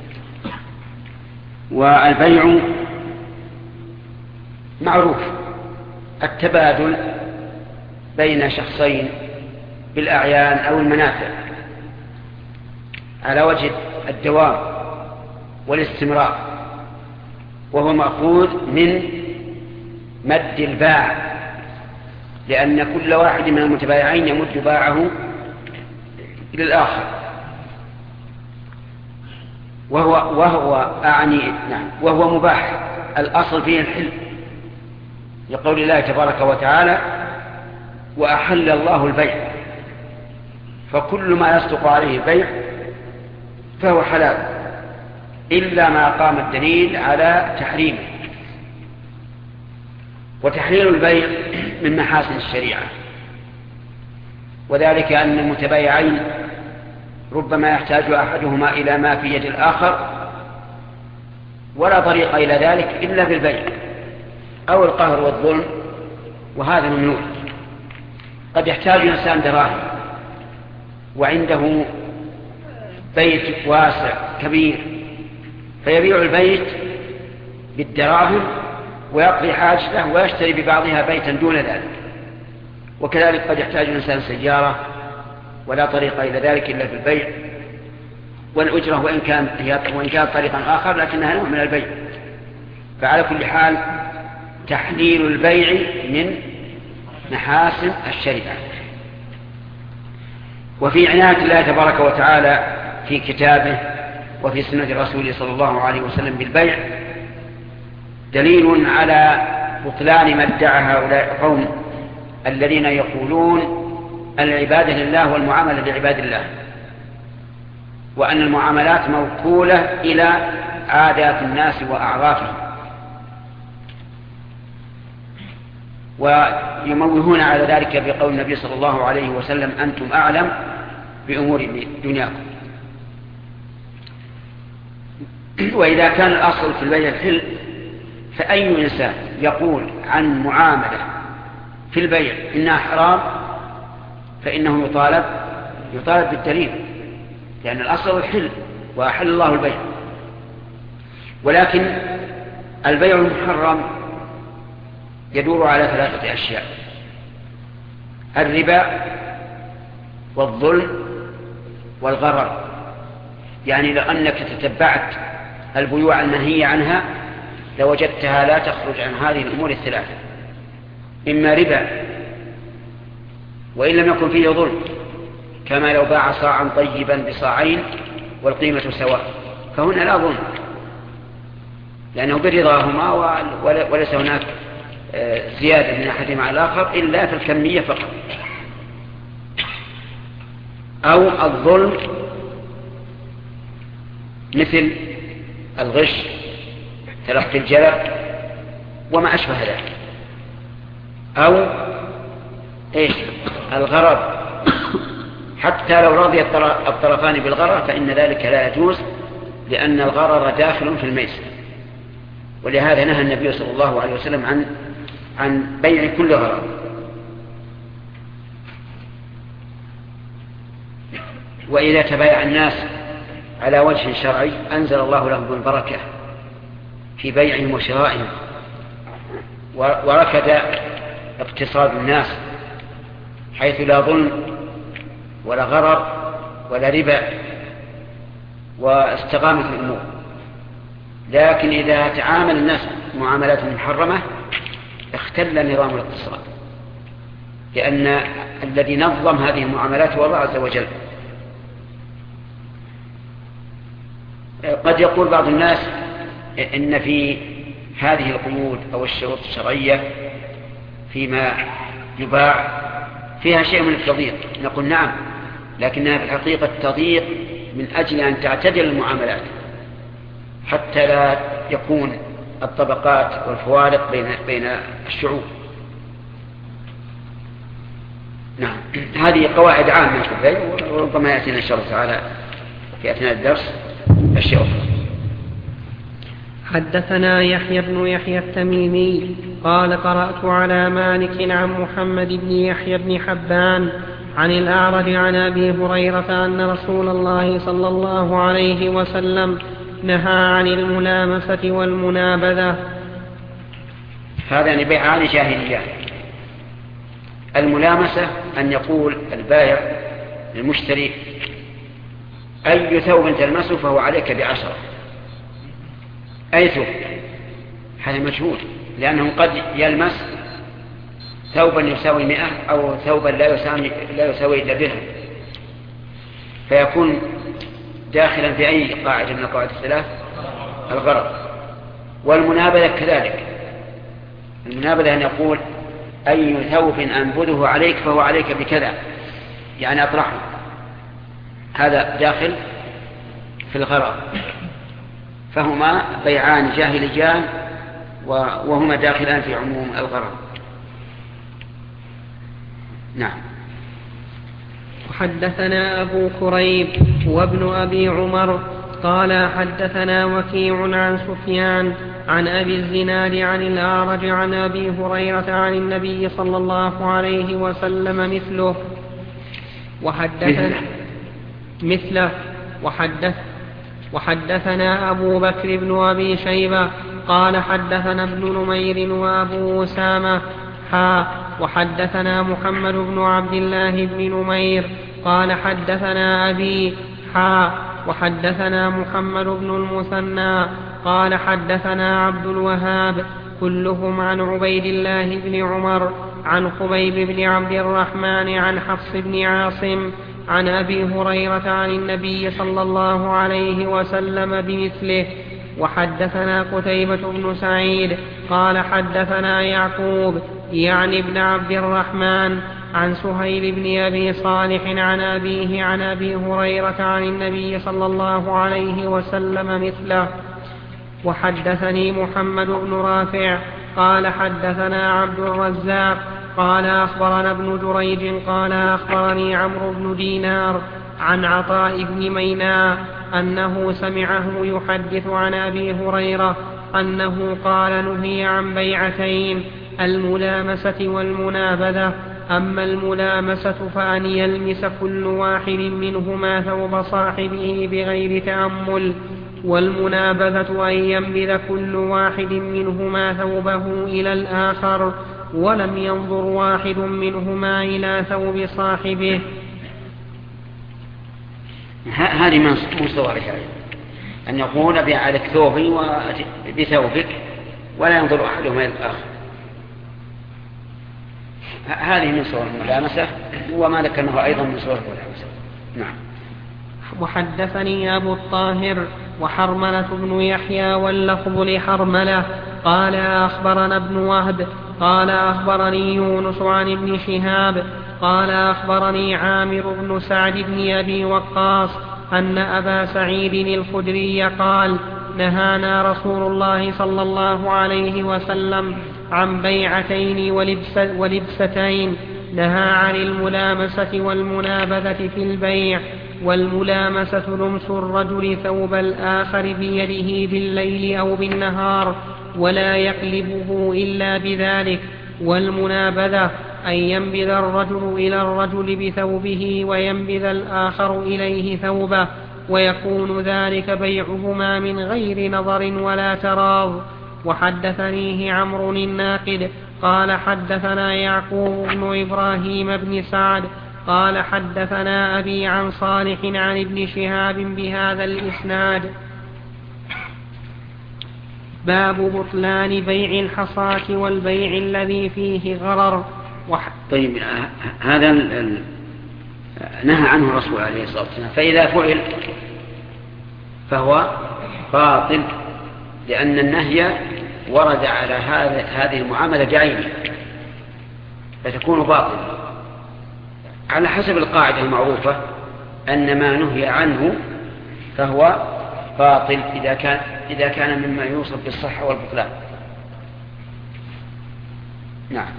والبيع معروف التبادل بين شخصين بالأعيان أو المنافع على وجه الدوام والاستمرار، وهو مأخوذ من مد الباع، لأن كل واحد من المتبايعين يمد باعه إلى الآخر، وهو, وهو أعني نعم وهو مباح. الأصل فيه الحل، لقول الله تبارك وتعالى وأحل الله البيع، فكل ما يصدق عليه البيع فهو حلال إلا ما قام الدليل على تحريمه. وتحليل البيع من محاسن الشريعة، وذلك أن المتبايعين ربما يحتاج أحدهما إلى ما في يد الآخر ولا طريق إلى ذلك إلا بالبيع أو القهر والظلم، وهذا ممنوع. قد يحتاج إنسان دراهم وعنده بيت واسع كبير، فيبيع البيت بالدراهم ويقضي حاجته ويشتري ببعضها بيتا دون ذلك. وكذلك قد يحتاج الإنسان سيارة ولا طريق إلى ذلك إلا بالبيع، والأجرة وإن كان وإن كانت طريقا آخر لكنها نوع من البيع. فعلى كل حال تحليل البيع من محاسن الشريعة. وفي عناية الله تبارك وتعالى في كتابه وفي سنة رسوله صلى الله عليه وسلم بالبيع دليل على بطلان ما ادعى هؤلاء القوم الذين يقولون العبادة لله والمعاملة لعباد الله، وأن المعاملات موكولة إلى عادات الناس وأعرافهم، ويموهون على ذلك بقول النبي صلى الله عليه وسلم أنتم أعلم بأمور دنياكم. وإذا كان الأصل في البيع الحل، فأي إنسان يقول عن معاملة في البيع إنها حرام فإنه يطالب يطالب بالدليل، لأن الأصل الحل وأحل الله البيع. ولكن البيع المحرم يدور على ثلاثة أشياء: الربا والظلم والغرر. يعني لو أنك تتبعت البيوع المنهية عنها لوجدتها لا تخرج عن هذه الأمور الثلاثة: إما ربا وإن لم يكن فيه ظلم، كما لو باع صاعا طيبا بصاعين والقيمة سواء، فهنا لا ظلم لأنه برضاهما وليس هناك زيادة من أحدهما على الآخر إلا في الكمية فقط. أو الظلم مثل الغش، تلقي الجلب وما أشبه ذلك. أو إيش الغرر، حتى لو رضي الطرفان بالغرر فإن ذلك لا يجوز، لأن الغرر داخل في الميسر. ولهذا نهى النبي صلى الله عليه وسلم عن عن بيع كل غرر. وإذا تبايع الناس على وجه شرعي أنزل الله لهم البركة في بيعهم وشرائهم، وركد اقتصاد الناس حيث لا ظلم ولا غرر ولا ربا، واستقامت الأمور. لكن إذا تعامل الناس معاملات محرمة اختل نظام الاقتصاد، لأن الذي نظم هذه المعاملات هو الله عز وجل. قد يقول بعض الناس إن في هذه القيود أو الشروط الشرعية فيما يباع فيها شيء من التضييق. نقول نعم، لكنها في الحقيقة تضيق من أجل أن تعتدل المعاملات حتى لا يكون الطبقات والفوارق بين بين الشعوب. نعم، هذه قواعد عامة في البيع، وربما يأتينا إن شاء الله تعالى في أثناء الدرس أشياء أخرى. حدثنا يحيى بن يحيى التميمي قال قرأت على مالك عن محمد بن يحيى بن حبان عن الأعرج عن أبي هريرة أن رسول الله صلى الله عليه وسلم نهى عن الملامسة والمنابذة. هذا بيعان جاهليان. الملامسة أن يقول البائع للمشتري أي ثوب تلمسه فهو عليك بعشرة، أي ثوب، هذا مجهول، لأنه قد يلمس ثوبا يساوي مئة أو ثوبا لا يساوي, لا يساوي إلا درهم، فيكون داخلا في أي قاعدة من القواعد الثلاث، الغرض. والمنابذة كذلك، المنابذة أن يقول أي ثوب أنبذه عليك فهو عليك بكذا، يعني أطرحه، هذا داخل في الغرض. فهما بيعان جاهليان وهما داخلان في عموم الغرض. نعم. وحدثنا أبو كريب وابن أبي عمر قال حدثنا وكيع عن سفيان عن أبي الزناد عن الأعرج عن أبي هريرة عن النبي صلى الله عليه وسلم مثله وحدثنا مثله وحدث وحدثنا أبو بكر بن أبي شيبة قال حدثنا ابن نمير وأبو أسامة حا وحدثنا محمد بن عبد الله بن نمير قال حدثنا أبي حا وحدثنا محمد بن المثنى قال حدثنا عبد الوهاب كلهم عن عبيد الله بن عمر عن خبيب بن عبد الرحمن عن حفص بن عاصم عن أبي هريرة عن النبي صلى الله عليه وسلم بمثله. وحدثنا قتيبة بن سعيد قال حدثنا يعقوب يعني ابن عبد الرحمن عن سهيل بن أبي صالح عن أبيه عن أبي هريرة عن النبي صلى الله عليه وسلم مثله. وحدثني محمد بن رافع قال حدثنا عبد الرزاق قال أخبرنا ابن جريج قال أخبرني عمرو بن دينار عن عطاء بن ميناء أنه سمعه يحدث عن أبي هريرة أنه قال نهي عن بيعتين الملامسة والمنابذة. أما الملامسة فأن يلمس كل واحد منهما ثوب صاحبه بغير تأمل، والمنابذة أن ينبذ كل واحد منهما ثوبه إلى الآخر ولم ينظر واحد منهما إلى ثوب صاحبه. هذه من صور الشريعة، أن يقول أبيع عليك ثوبي بثوبك ولا ينظر أحدهما إلى الآخر. هذه من صور الملامسة، وما ذكرناه أيضا من صور الملامسة. نعم. وحدثني أبو الطاهر وحرملة بن يحيى واللفظ لحرملة قال أخبرنا ابن وهب قال أخبرني يونس عن ابن شهاب قال أخبرني عامر بن سعد بن أبي وقاص أن أبا سعيد الخدري قال نهانا رسول الله صلى الله عليه وسلم عن بيعتين ولبس ولبستين، نهى عن الملامسة والمنابذة في البيع. والملامسة لمس الرجل ثوب الآخر بيده بالليل أو بالنهار ولا يقلبه إلا بذلك. والمنابذة أن ينبذ الرجل إلى الرجل بثوبه وينبذ الآخر إليه ثوبه، ويكون ذلك بيعهما من غير نظر ولا تراض. وحدثنيه عمرو الناقد قال حدثنا يعقوب بن إبراهيم بن سعد قال حدثنا أبي عن صالح عن ابن شهاب بهذا الإسناد. باب بطلان بيع الحصاة والبيع الذي فيه غرر. وح... طيب هذا ال... نهى عنه الرسول عليه الصلاة والسلام، فإذا فعل فهو باطل، لأن النهي ورد على هذا هذه المعاملة بعينه، فتكون باطل على حسب القاعدة المعروفة أن ما نهي عنه فهو باطل إذا كان, إذا كان مما يوصف بالصحة والبطلان. نعم.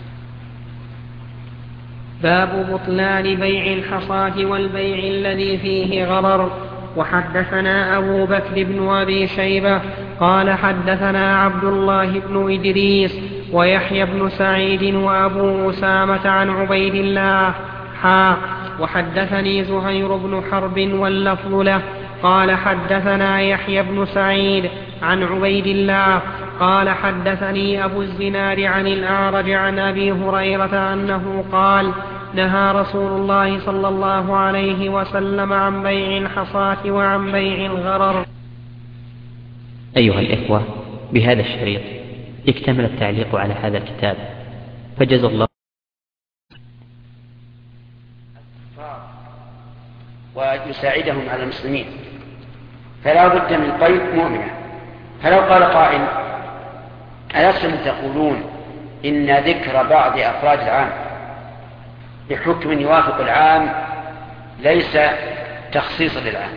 باب بطلان بيع الحصاة والبيع الذي فيه غرر. وحدثنا أبو بكر بن أبي شيبة قال حدثنا عبد الله بن إدريس ويحيى بن سعيد وأبو أسامة عن عبيد الله حا وحدثني زهير بن حرب واللفظ له قال حدثنا يحيى بن سعيد عن عبيد الله قال حدثني أبو الزناد عن الأعرج عن أبي هريرة أنه قال نهى رسول الله صلى الله عليه وسلم عن بيع الحصاة وعن بيع الغرر. أيها الإخوة، بهذا الشريط اكتمل التعليق على هذا الكتاب، فجزا الله ويساعدهم على المسلمين، فلا بد من قيد مؤمنة. فلو قال قائل ألستم تقولون إن ذكر بعض أفراد العام بحكم يوافق العام ليس تخصيصا للعام؟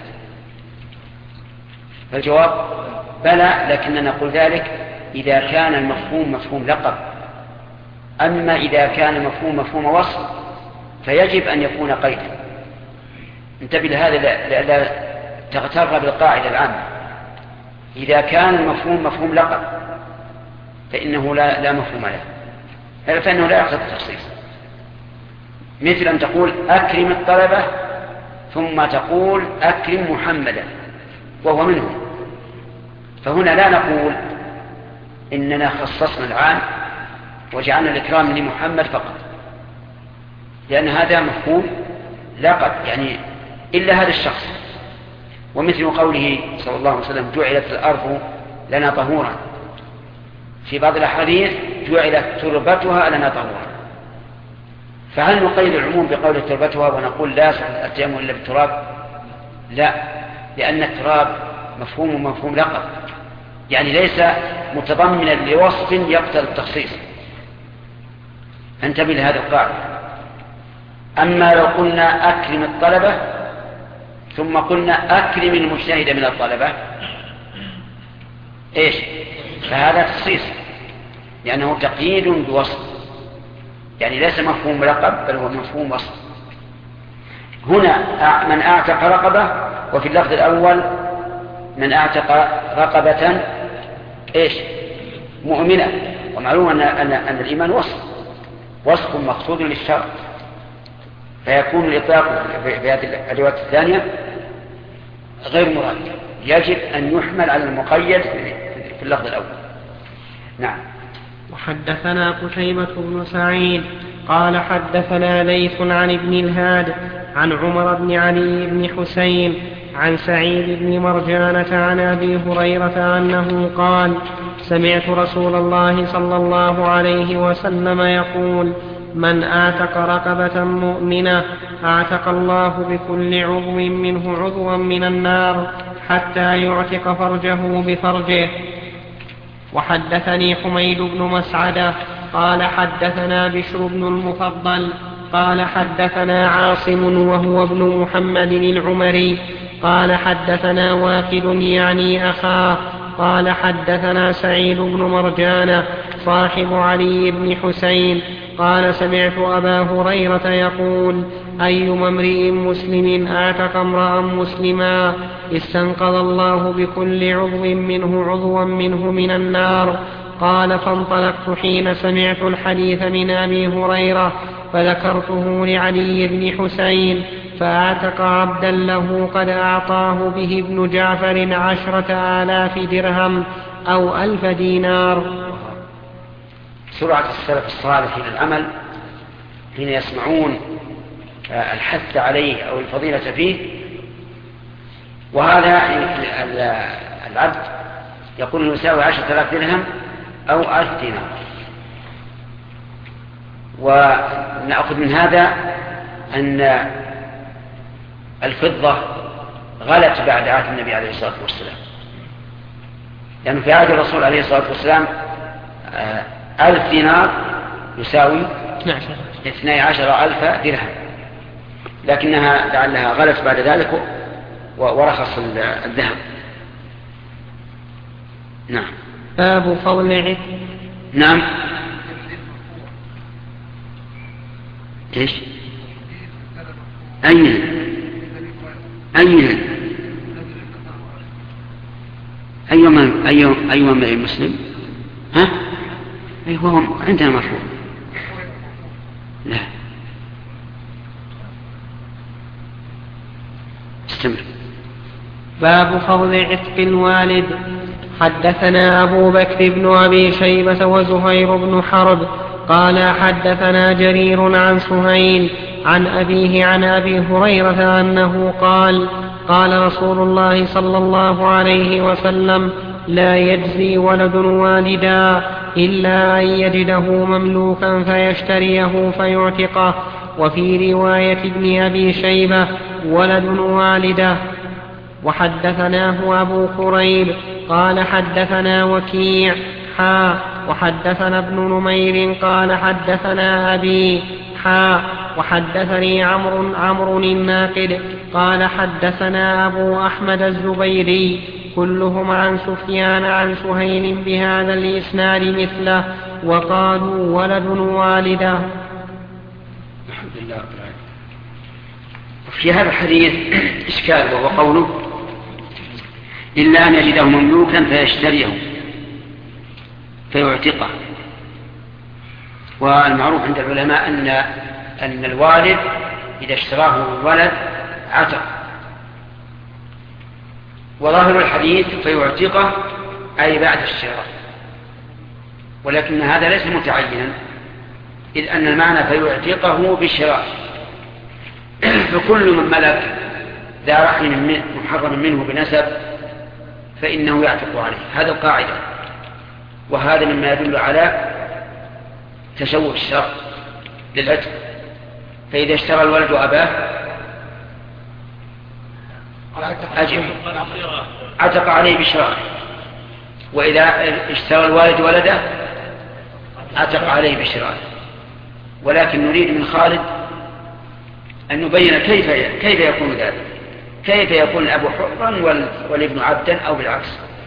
فالجواب بلى، لكننا نقول ذلك إذا كان المفهوم مفهوم لقب. أما إذا كان مفهوم مفهوم وصف فيجب أن يكون قيدا. انتبه لهذا لألا تغتر بالقاعدة العامة. إذا كان المفهوم مفهوم لقب فإنه لا, لا مفهوم له، فإنه لا يقصد التخصيص. مثل أن تقول أكرم الطلبة ثم تقول أكرم محمدا وهو منهم، فهنا لا نقول إننا خصصنا العام وجعلنا الإكرام لمحمد فقط، لأن هذا مفهوم لقب، يعني إلا هذا الشخص. ومثل قوله صلى الله عليه وسلم جعلت الأرض لنا طهورا، في بعض الأحاديث جعلت تربتها لنا طهورا. فهل نقيد العموم بقول تربتها ونقول لا يصح التيمم إلا بالتراب؟ لا، لأن التراب مفهوم مفهوم لقب، يعني ليس متضمنا لوصف يقتضي التخصيص. فانتبه لهذا القاعدة. أما لو قلنا أكرم الطلبة ثم قلنا أكرم المجتهد من الطلبة إيش؟ فهذا تخصيص، لأنه تقييد بوصف، يعني ليس مفهوم لقب بل هو مفهوم وصف. هنا من أعتق رقبة، وفي اللفظ الأول من أعتق رقبة إيش؟ مؤمنة. ومعلوم أن, أن, أن الإيمان وصف وصف مقصود للشرع، فيكون الإطلاق في هذه الرواية الثانية غير مراد، يجب أن يحمل على المقيد في اللفظ الأول. نعم. وحدثنا قتيبة بن سعيد قال حدثنا ليث عن ابن الهاد عن عمر بن علي بن حسين عن سعيد بن مرجانة عن أبي هريرة أنه قال سمعت رسول الله صلى الله عليه وسلم يقول من أعتق رقبة مؤمنة أعتق الله بكل عضو منه عضوا من النار حتى يعتق فرجه بفرجه. وحدثني حميد بن مسعدة قال حدثنا بشر بن المفضل قال حدثنا عاصم وهو ابن محمد العمري قال حدثنا واقد يعني أخاه قال حدثنا سعيد بن مرجانة صاحب علي بن حسين قال سمعت أبا هريرة يقول أيما امرئ مسلم أعتق امرأ مسلما استنقذ الله بكل عضو منه عضوا منه من النار. قال فانطلقت حين سمعت الحديث من أبي هريرة فذكرته لعلي بن حسين فأعتق عبدا له قد أعطاه به ابن جعفر عشرة آلاف درهم أو ألف دينار. سرعة السلف الصالح إلى العمل حين يسمعون الحث عليه أو الفضيلة فيه، وهذا العبد يقول يساوي عشرة آلاف درهم أو ألف دينار. ونأخذ من هذا أن الفضة غلت بعد عهد النبي عليه الصلاة والسلام، لأنه في عهد الرسول عليه الصلاة والسلام ألف دينار يساوي اثني عشر ألف درهم، لكنها لعلها غلت بعد ذلك ورخص الذهب. نعم. باب فضل عتق. نعم. ايش؟ أين أين أيوم أيوم أيوم المسلم ها أيوة عندنا مرفوع. لا استمر. باب فضل عتق الوالد. حدثنا أبو بكر بن أبي شيبة وزهير بن حرب قال حدثنا جرير عن سهيل عن أبيه عن أبي هريرة أنه قال قال رسول الله صلى الله عليه وسلم لا يجزي ولد والدا إلا أن يجده مملوكا فيشتريه فيعتقه. وفي رواية ابن أبي شيبة ولد والده. وحدثناه أبو كريب قال حدثنا وكيع حا وحدثنا ابن نمير قال حدثنا أبي حا وحدثني عمرو عمرو الناقد قال حدثنا أبو أحمد الزبيري كلهم عن سفيان عن سهيل بهذا الإسناد مثله وقالوا ولد والده. الحمد لله رب العالمين. في هذا الحديث إشكال وهو قوله إلا أن يجده مملوكا فيشتريه فيعتقه. والمعروف عند العلماء أن أن الوالد إذا اشتراه الولد عتق. وظاهر الحديث فيعتقه أي بعد الشراء، ولكن هذا ليس متعينا، إذ أن المعنى فيعتقه بالشراء. فكل من ملك ذا رحم محرم منه بنسب فإنه يعتق عليه. هذا القاعدة، وهذا مما يدل على تشوه الشرع للعتق. فإذا اشترى الولد أباه أجب عتق عليه بشراء، وإذا اشترى الوالد ولده عتق عليه بشراء. ولكن نريد من خالد أن نبين كيف كيف يكون ذلك، كيف يكون الأب حرا والابن عبدا أو بالعكس.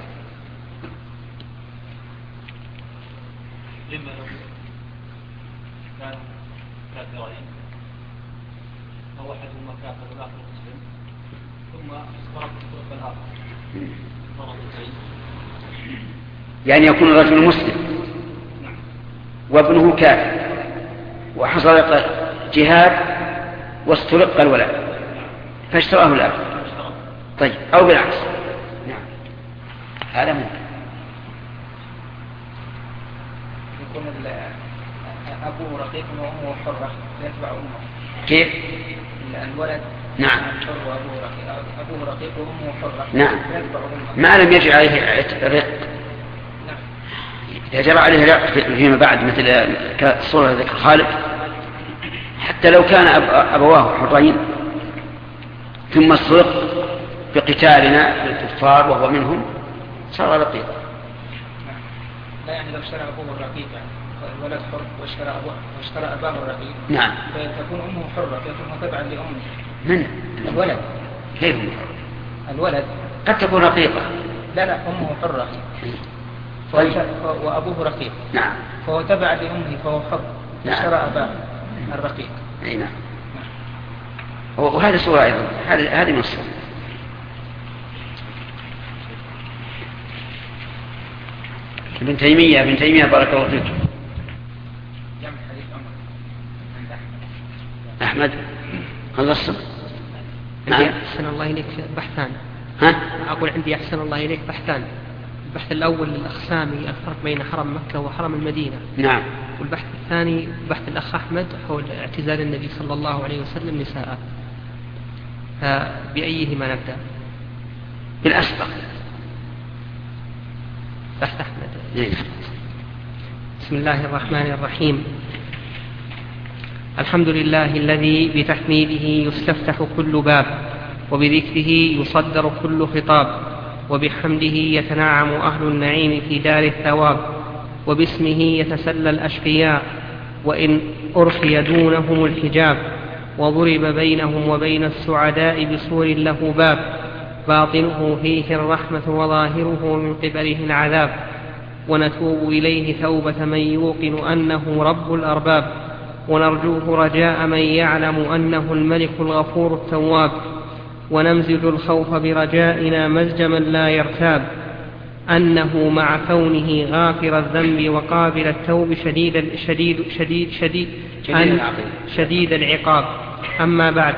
لما كان كافرين أو أحدهما كافر والآخر مسلم ثم افترق الطرف الآخر مرتين، يعني يكون الرجل مسلم وابنه كافر وحصل جهاد واسترق الولد فاشتراه الأب، طيب، أو بالعكس. نعم هذا ممكن. يكون أبوه رقيق وأمه حرة يتبع أمه. كيف؟ الولد نعم حر وأبوه رقيق، أبوه رقيق وأمه حرة نعم يتبع أمه. ما لم يجري عليه رق. نعم. إذا جرى عليه رق فيما بعد مثل كصورة ذكر خالد، حتى لو كان أبواه حرين ثم استرق بقتالنا للكفار وهو منهم صار رقيقا. لا يعني لو اشترى أبوه الرقيق الولد حر واشترى أبوه واشترى أباه الرقيق نعم فتكون أمه حرة، فتكون تبعا لأمه. من الولد كيف حر؟ الولد قد تكون رقيقة. لا لا أمه حرة طيب. وأبوه رقيق. نعم فهو تبع لأمه فهو حر. نعم. اشترى أباه الرقيق. أي نعم. وهذا سورة أيضا، هذه هذه مصر. ابن تيمية ابن تيمية بارك الله فيك. أحمد خلصت؟ نعم. أحسن الله إليك بحثان. ها؟ أقول عندي أحسن الله إليك بحثان. البحث الأول للأقسامي الفرق بين حرم مكة وحرم المدينة. نعم. والبحث الثاني بحث الأخ أحمد حول اعتزال النبي صلى الله عليه وسلم نساءه. فبأيهما نبدأ؟ بالأسبق. بحث أحمد. نعم. بسم الله الرحمن الرحيم. الحمد لله الذي بتحميده يستفتح كل باب، وبذكره يصدر كل خطاب، وبحمده يتنعم أهل النعيم في دار الثواب، وباسمه يتسلى الأشقياء وإن أرخي دونهم الحجاب، وضرب بينهم وبين السعداء بسور له باب باطنه فيه الرحمة وظاهره من قبله العذاب، ونتوب إليه توبة من يوقن أنه رب الأرباب، ونرجوه رجاء من يعلم أنه الملك الغفور التواب، ونمزج الخوف برجائنا مزج من لا يرتاب، أنه مع كونه غافر الذنب وقابل التوب شديد شديد شديد شديد شديد, شديد العقاب. أما بعد،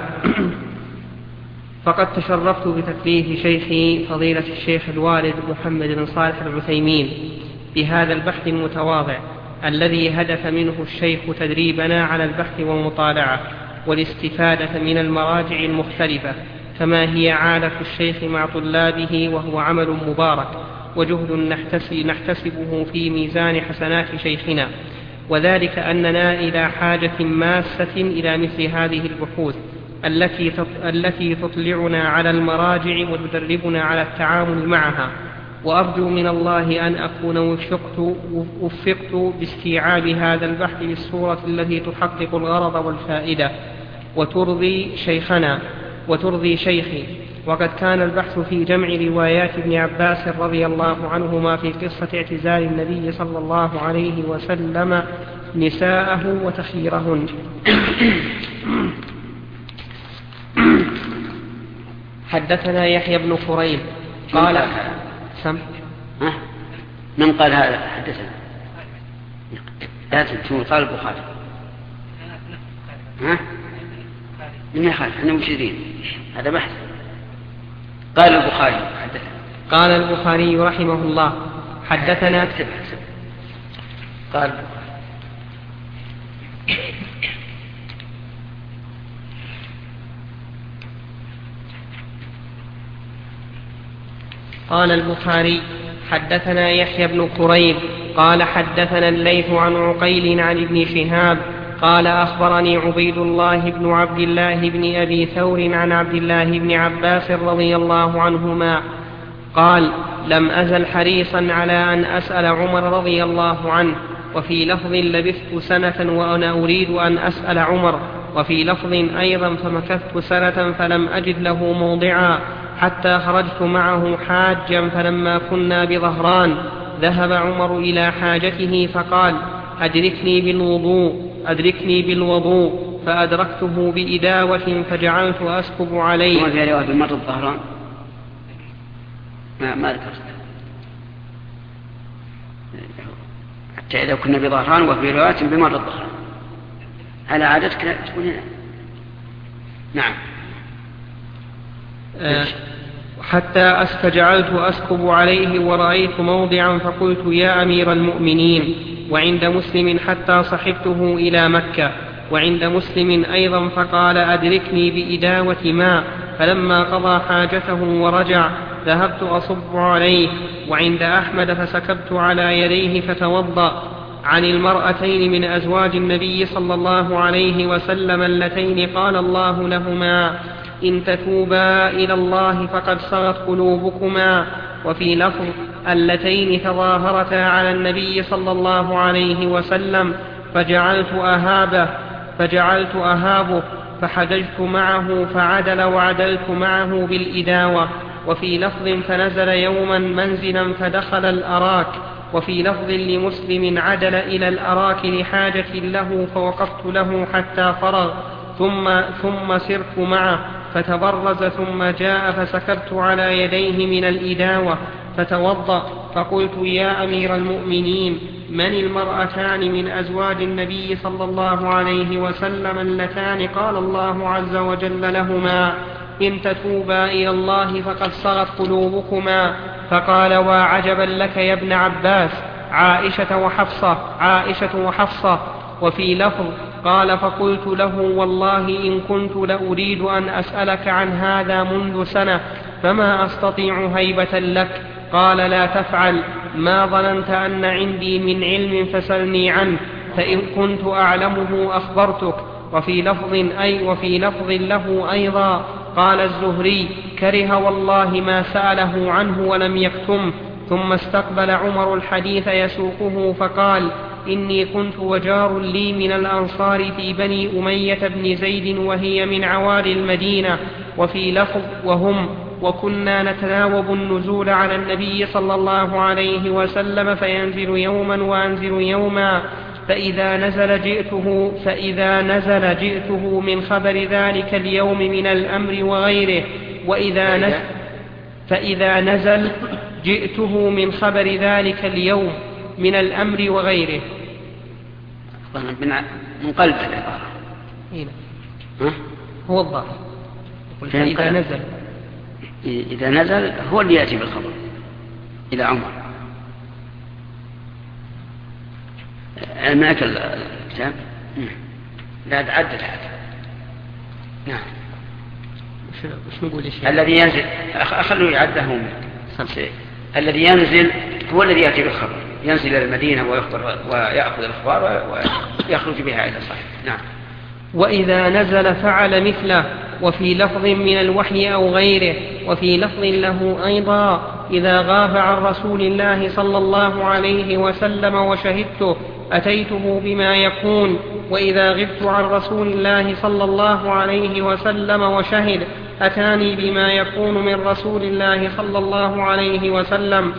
فقد تشرفت بتكليف شيخي فضيلة الشيخ الوالد محمد بن صالح العثيمين بهذا البحث المتواضع الذي هدف منه الشيخ تدريبنا على البحث والمطالعة والاستفادة من المراجع المختلفة، كما هي عادة الشيخ مع طلابه، وهو عمل مبارك وجهد نحتسبه في ميزان حسنات شيخنا، وذلك أننا إلى حاجة ماسة إلى مثل هذه البحوث التي التي تطلعنا على المراجع وتدربنا على التعامل معها. وأرجو من الله أن أكون وفقت, وفقت باستيعاب هذا البحث بالصورة التي تحقق الغرض والفائدة وترضي شيخنا وترضي شيخي. وقد كان البحث في جمع روايات ابن عباس رضي الله عنهما في قصة اعتزال النبي صلى الله عليه وسلم نساءه وتخييرهن. حدثنا يحيى بن فريد قال سم ها؟ من قال هذا حدثنا؟ لازم تكون قال البخاري. ها؟ من يخالف؟ احنا مشيرين، هذا بحث. قال البخاري حدثنا. قال البخاري رحمه الله حدثنا اكتب اكتب قال قال البخاري حدثنا يحيى بن كريب قال حدثنا الليث عن عقيل عن ابن شهاب قال أخبرني عبيد الله بن عبد الله بن أبي ثور عن عبد الله بن عباس رضي الله عنهما قال لم أزل حريصا على أن أسأل عمر رضي الله عنه، وفي لفظ لبثت سنة وأنا أريد أن أسأل عمر، وفي لفظ أيضا فمكثت سنة فلم أجد له موضعا حتى خرجت معه حاجا، فلما كنا بظهران ذهب عمر إلى حاجته فقال أدركني بالوضوء أدركني بالوضوء فأدركته بإداوة فجعلت أسكب عليه. ما في رواية بمر الظهران؟ ما ما ذكرت حتى إذا كنا بظهران، وفي رواية بمر الظهران على عادتك تكون هنا. نعم. أه حتى فجعلت أسكب عليه ورأيت موضعا فقلت يا أمير المؤمنين. وعند مسلم حتى صحبته إلى مكة. وعند مسلم أيضا فقال أدركني بإداوة ماء، فلما قضى حاجته ورجع ذهبت أصب عليه. وعند أحمد فسكبت على يديه فتوضأ. عن المرأتين من أزواج النبي صلى الله عليه وسلم اللتين قال الله لهما إن تتوبا إلى الله فقد صغت قلوبكما. وفي لفظ اللتين تظاهرتا على النبي صلى الله عليه وسلم فجعلت أهابه فجعلت أهابه فحججت معه فعدل وعدلت معه بالإداوة. وفي لفظ فنزل يوما منزلا فدخل الأراك. وفي لفظ لمسلم عدل إلى الأراك لحاجة له فوقفت له حتى فرغ ثم, ثم سرت معه فتبرز ثم جاء فسكبت على يديه من الإداوة فتوضأ. فقلت يا أمير المؤمنين من المرأتان من أزواج النبي صلى الله عليه وسلم اللتان قال الله عز وجل لهما إن تتوبا إلى الله فقد صغت قلوبكما؟ فقال وعجبا لك يا ابن عباس عائشة وحفصة عائشة وحفصة. وفي لفظ قال فقلت له والله إن كنت لأريد أن أسألك عن هذا منذ سنة فما أستطيع هيبة لك. قال لا تفعل، ما ظننت أن عندي من علم فسلني عنه فإن كنت أعلمه أخبرتك. وفي لفظ أي وفي لفظ له أيضا قال الزهري كره والله ما سأله عنه ولم يكتم. ثم استقبل عمر الحديث يسوقه فقال إني كنت وجار لي من الأنصار في بني أمية بن زيد وهي من عوالي المدينة. وفي لفظ وهم وكنا نتناوب النزول على النبي صلى الله عليه وسلم فينزل يوما وأنزل يوما فإذا نزل جئته فإذا نزل جئته من خبر ذلك اليوم من الأمر وغيره وإذا نزل فإذا نزل جئته من خبر ذلك اليوم من الأمر وغيره. من قلبك العبارة هنا هو الظاهر. فإذا نزل إذا نزل هو اللي يأتي بالخبر إلى عمر. معك الكتاب؟ لا تعدد هذا. نعم. وش نقول يا شيخ؟ الذي ينزل أخلوا يعده الذي ينزل هو الذي يأتي بالخبر، ينزل إلى المدينة ويخبر ويأخذ الأخبار ويخرج بها إلى صاحبه. نعم. وإذا نزل فعل مثله. وفي لفظ من الوحي أو غيره. وفي لفظ له أيضا إذا غاب عن رسول الله صلى الله عليه وسلم وشهدته أتيته بما يكون. وإذا غبت عن رسول الله صلى الله عليه وسلم وشهد أتاني بما يكون من رسول الله صلى الله عليه وسلم.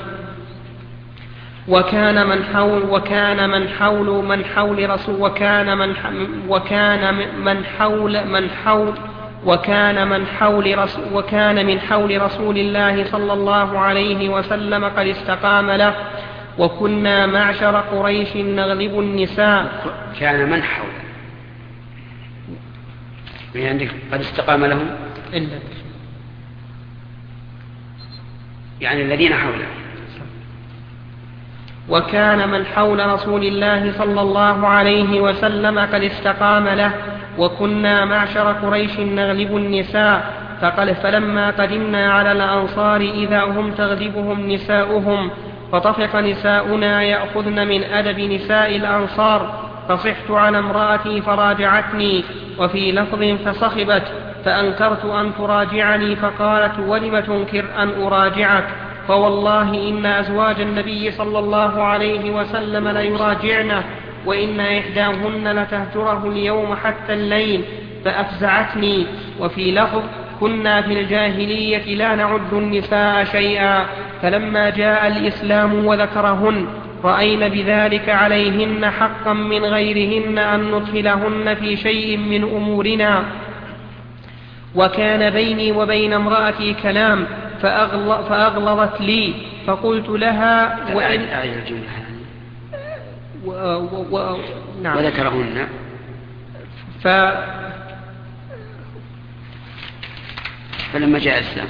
وكان من حول وكان من حول من حول رسول وكان من وكان من حول من حول وكان من حول رسول وكان من حول رسول الله صلى الله عليه وسلم قد استقام له. وكنا معشر قريش نغلب النساء. كان من حول يعني قد استقام لهم إلا يعني الذين حوله. وكان من حول رسول الله صلى الله عليه وسلم قد استقام له. وكنا معشر قريش نغلب النساء. فقال فلما قدمنا على الأنصار إذا هم تغلبهم نساؤهم فطفق نساؤنا يأخذن من أدب نساء الأنصار فصحت على امرأتي فراجعتني. وفي لفظ فصخبت فأنكرت أن تراجعني فقالت ولم تنكر أن أراجعك فوالله إن أزواج النبي صلى الله عليه وسلم ليراجعنه وإن إحداهن لتهجره اليوم حتى الليل فأفزعتني. وفي لفظ كنا في الجاهلية لا نعد النساء شيئا فلما جاء الإسلام وذكرهن رأينا بذلك عليهن حقا من غيرهن أن ندخلهن في شيء من أمورنا. وكان بيني وبين امرأتي كلام فأغلظت لي فقلت لها وإن و... و... و... نعم. وذكرهن ف... فلما جاء الإسلام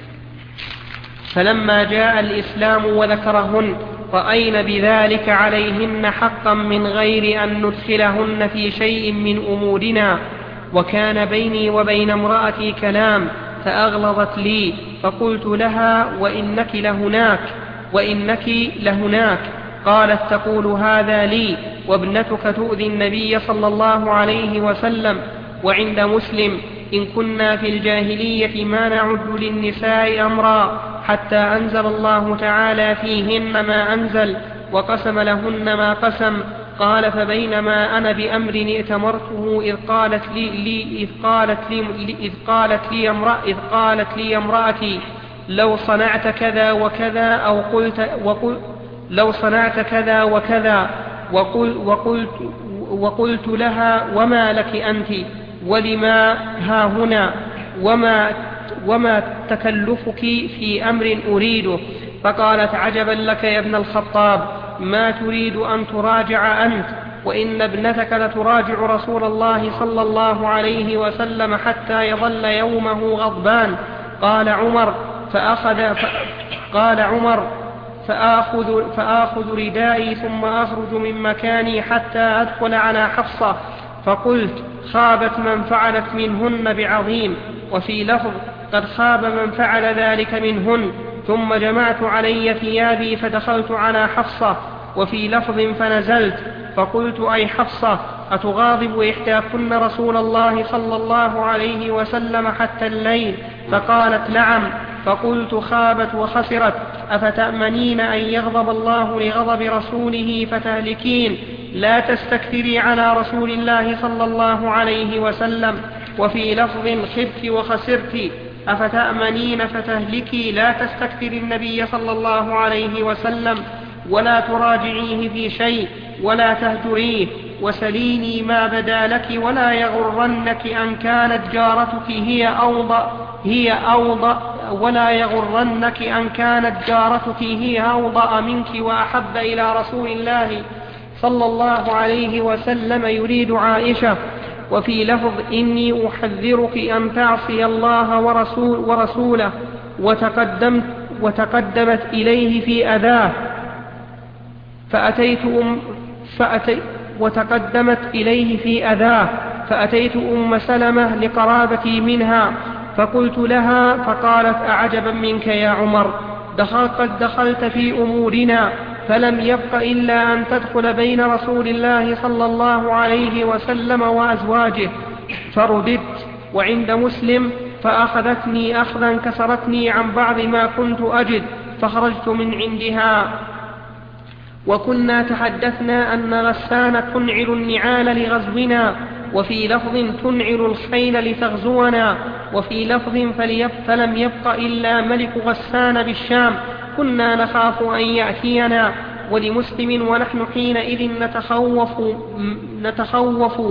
فلما جاء الإسلام وذكرهن رأينا بذلك عليهن حقا من غير أن ندخلهن في شيء من أمورنا. وكان بيني وبين امرأتي كلام فأغلظت لي فقلت لها وإنك لهناك وإنك لهناك قالت تقول هذا لي وابنتك تؤذي النبي صلى الله عليه وسلم. وعند مسلم إن كنا في الجاهلية ما نعد للنساء أمرا حتى أنزل الله تعالى فيهن ما أنزل وقسم لهن ما قسم. قال فبينما أنا بأمر ائتمرته إذ قالت لي, لي إذ قالت لي إذ قالت لي امرأ إذ قالت لي امرأتي لو صنعت كذا وكذا أو قلت وقل لو صنعت كذا وكذا وقل وقلت وقلت لها وما لك أنت ولما ها هنا وما وما تكلفك في أمر أريده. فقالت عجبا لك يا ابن الخطاب ما تريد أن تراجع أنت وإن ابنتك لتراجع رسول الله صلى الله عليه وسلم حتى يظل يومه غضبان. قال عمر فأخذ ف... قال عمر فآخذ, فآخذ ردائي ثم أخرج من مكاني حتى أدخل على حفصة فقلت خابت من فعلت منهن بعظيم. وفي لفظ قد خاب من فعل ذلك منهن. ثم جمعت علي ثيابي فدخلت على حفصة. وفي لفظ فنزلت فقلت أي حفصة أتغاضب إحداكن رسول الله صلى الله عليه وسلم حتى الليل؟ فقالت نعم. فقلت خابت وخسرت أفتأمنين أن يغضب الله لغضب رسوله فتهلكين؟ لا تستكثري على رسول الله صلى الله عليه وسلم. وفي لفظ خبت وخسرت أفتأمنين فتهلكي لا تستكثري النبي صلى الله عليه وسلم ولا تراجعيه في شيء ولا تهجريه وسليني ما بدا لك ولا يغرنك أن كانت جارتك هي أوضأ هي أوضأ ولا يغرنك أن كانت جارتك هي أوضأ منك وأحب إلى رسول الله صلى الله عليه وسلم يريد عائشة. وفي لفظ إني أحذرك أن تعصي الله ورسول ورسوله وتقدمت وتقدمت إليه في أذاه فأتيت أم فأتي وتقدمت إليه في أذاه فأتيت أم سلمة لقرابتي منها فقلت لها فقالت أعجبا منك يا عمر دخلت قد دخلت في أمورنا فلم يبق إلا أن تدخل بين رسول الله صلى الله عليه وسلم وأزواجه فرددت. وعند مسلم فأخذتني أخذا كسرتني عن بعض ما كنت أجد فخرجت من عندها. وكنا تحدثنا أن غسان تنعل النعال لغزونا وفي لفظ تنعل الخيل لتغزونا وفي لفظ فلم يبق إلا ملك غسان بالشام كنا نخاف أن يأتينا. ولمسلم ونحن حينئذ نتخوف, نتخوف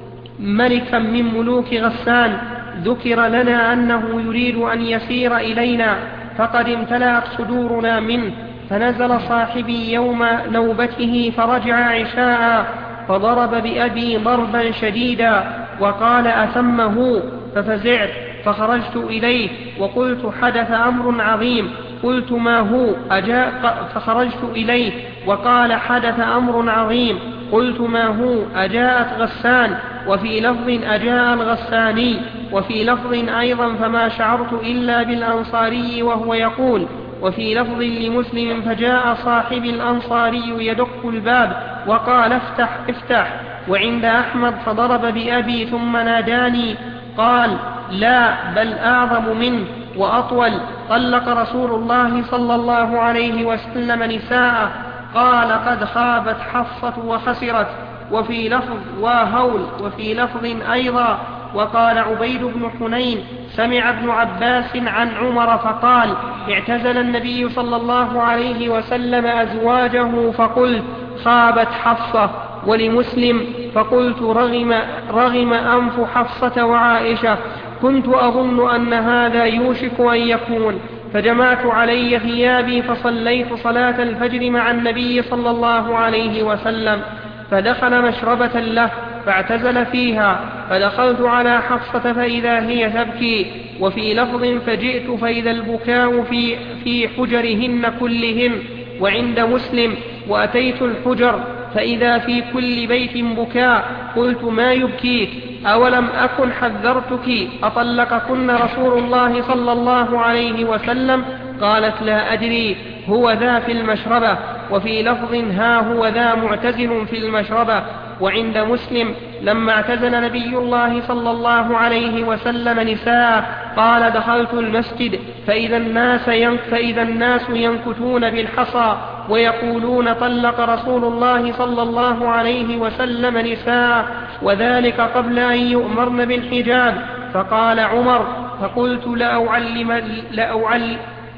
ملكا من ملوك غسان ذكر لنا أنه يريد أن يسير إلينا فقد امتلأت صدورنا منه فنزل صاحبي يوم نوبته فرجع عشاء فضرب بأبي ضربا شديدا وقال أثمه ففزعت فخرجت إليه وقلت حدث أمر عظيم قلت ما هو أجاء فخرجت إليه وقال حدث أمر عظيم قلت ما هو أجاءت غسان وفي لفظ أجاء الغساني وفي لفظ أيضا فما شعرت إلا بالأنصاري وهو يقول وفي لفظ لمسلم فجاء صاحب الأنصاري يدق الباب وقال افتح افتح. وعند أحمد فضرب بأبي ثم ناداني قال لا بل أعظم منه وأطول طلق رسول الله صلى الله عليه وسلم نساءه قال قد خابت حفصة وخسرت. وفي لفظ وهول وفي لفظ أيضا. وقال عبيد بن حنين سمع ابن عباس عن عمر فقال اعتزل النبي صلى الله عليه وسلم أزواجه فقلت خابت حفصة. ولمسلم فقلت رغم, رغم أنف حفصة وعائشة كنت أظن أن هذا يوشك أن يكون فجمعت علي ثيابي فصليت صلاة الفجر مع النبي صلى الله عليه وسلم فدخل مشربة له فاعتزل فيها فدخلت على حفصة فإذا هي تبكي. وفي لفظ فجئت فإذا البكاء في, في حجرهن كلهن. وعند مسلم وأتيت الحجر فإذا في كل بيت بكاء قلت ما يبكيك أولم أكن حذرتك أطلقكن رسول الله صلى الله عليه وسلم قالت لا أدري هو ذا في المشربة. وفي لفظ ها هو ذا معتزل في المشربة. وعند مسلم لما اعتزل نبي الله صلى الله عليه وسلم نساء قال دخلت المسجد فإذا الناس, ينك فإذا الناس ينكتون بالحصى ويقولون طلق رسول الله صلى الله عليه وسلم نساء وذلك قبل أن يؤمرن بالحجاب. فقال عمر فقلت لأعلم لأعل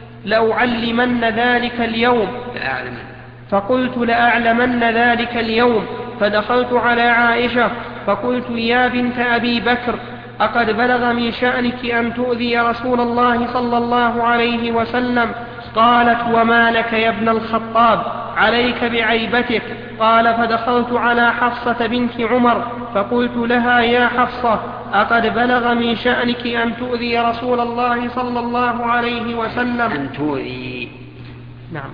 لأعلمن ذلك اليوم فقلت لأعلمن ذلك اليوم. فدخلت على عائشة فقلت يا بنت أبي بكر أقد بلغ من شأنك أن تؤذي رسول الله صلى الله عليه وسلم؟ قالت وما لك يا ابن الخطاب عليك بعيبتك. قال فدخلت على حفصة بنت عمر فقلت لها يا حفصة أقد بلغ من شأنك أن تؤذي رسول الله صلى الله عليه وسلم؟ أن تؤذي نعم.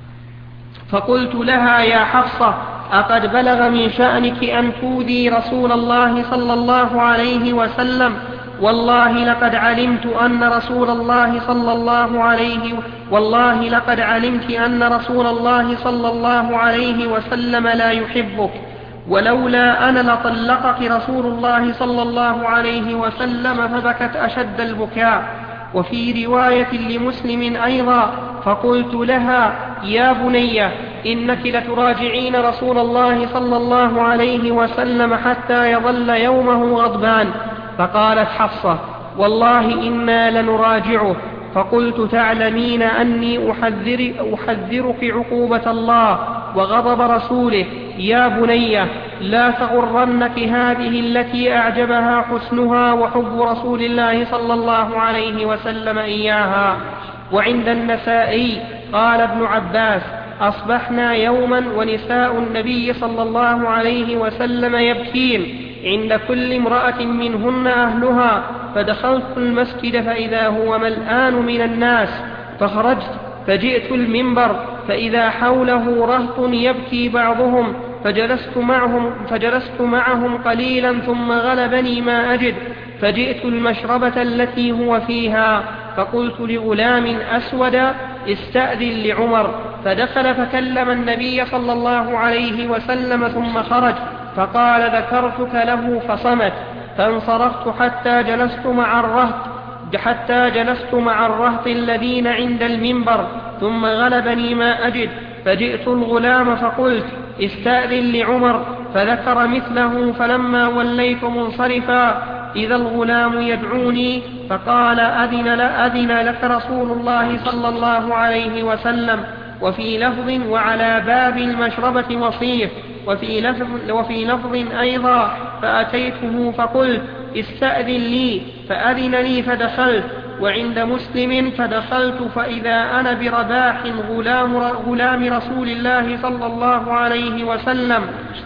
فقلت لها يا حفصة أقد بلغ من شأنك أن تؤذي رسول الله صلى الله عليه وسلم؟ والله لقد علمت أن رسول الله صلى الله عليه والله لقد علمت أن رسول الله صلى الله عليه وسلم لا يحبك ولولا أنا لطلقك رسول الله صلى الله عليه وسلم. فبكت أشد البكاء. وفي رواية لمسلم أيضا فقلت لها يا بنية إنك لتراجعين رسول الله صلى الله عليه وسلم حتى يظل يومه غضبان. فقالت حفصة: والله إنا لنراجعه. فقلت: تعلمين أني أحذر أحذرك عقوبة الله وغضب رسوله. يا بني لا تغرنك هذه التي أعجبها حسنها وحب رسول الله صلى الله عليه وسلم إياها. وعند النسائي قال ابن عباس: أصبحنا يوما ونساء النبي صلى الله عليه وسلم يبكين عند كل امرأة منهن أهلها، فدخلت المسجد فإذا هو ملآن من الناس، فخرجت فجئت المنبر فإذا حوله رهط يبكي بعضهم، فجلست معهم, فجلست معهم قليلا ثم غلبني ما أجد، فجئت المشربة التي هو فيها، فقلت لغلام أسود: استأذن لعمر. فدخل فكلم النبي صلى الله عليه وسلم ثم خرج، فقال: ذكرتك له فصمت. فانصرفت حتى جلست مع الرهط حتى جلست مع الرهط الذين عند المنبر، ثم غلبني ما أجد، فجئت الغلام فقلت: استأذن لعمر، فذكر مثله. فلما وليت منصرفا إذا الغلام يدعوني، فقال: أذن, أذن لك رسول الله صلى الله عليه وسلم. وفي لفظ: وعلى باب المشربة وصيف. وفي لفظ, وفي لفظ أيضا: فأتيته فقلت: استأذن لي، فأذن لي فدخلت. وعند مسلم: فدخلت فإذا أنا برباح غلام, غلام رسول الله صلى الله عليه وسلم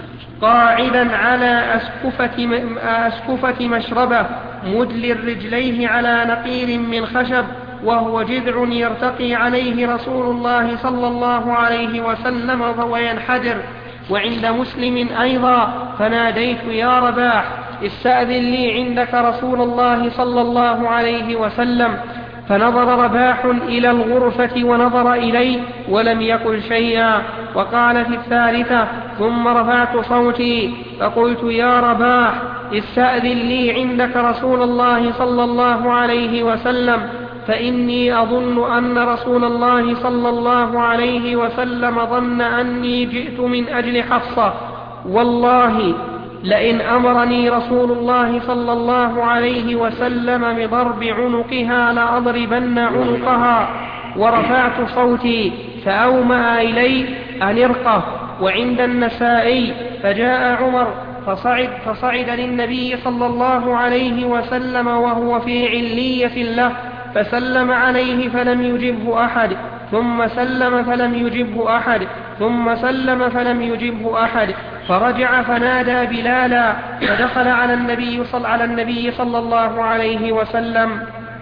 قاعدا على أسكفة, أسكفة مشربة مدل رجليه على نقير من خشب، وهو جذع يرتقي عليه رسول الله صلى الله عليه وسلم وينحدر. وعند مسلم أيضا: فناديت: يا رباح، استأذن لي عندك رسول الله صلى الله عليه وسلم. فنظر رباح إلى الغرفة ونظر إلي ولم يقل شيئا. وقال في الثالثة: ثم رفعت صوتي فقلت: يا رباح، استأذن لي عندك رسول الله صلى الله عليه وسلم، فإني أظن أن رسول الله صلى الله عليه وسلم ظن أني جئت من أجل حفصة. والله لئن أمرني رسول الله صلى الله عليه وسلم بضرب عنقها لأضربن عنقها. ورفعت صوتي فأومأ إلي أن ارقه. وعند النسائي: فجاء عمر فصعد, فصعد للنبي صلى الله عليه وسلم وهو في علية له، فسلم عليه فلم يجبه أحد، ثم سلم فلم يجبه أحد، ثم سلم فلم يجبه أحد، فرجع فنادى بلالا، فدخل على النبي صلى, على النبي صلى الله عليه وسلم،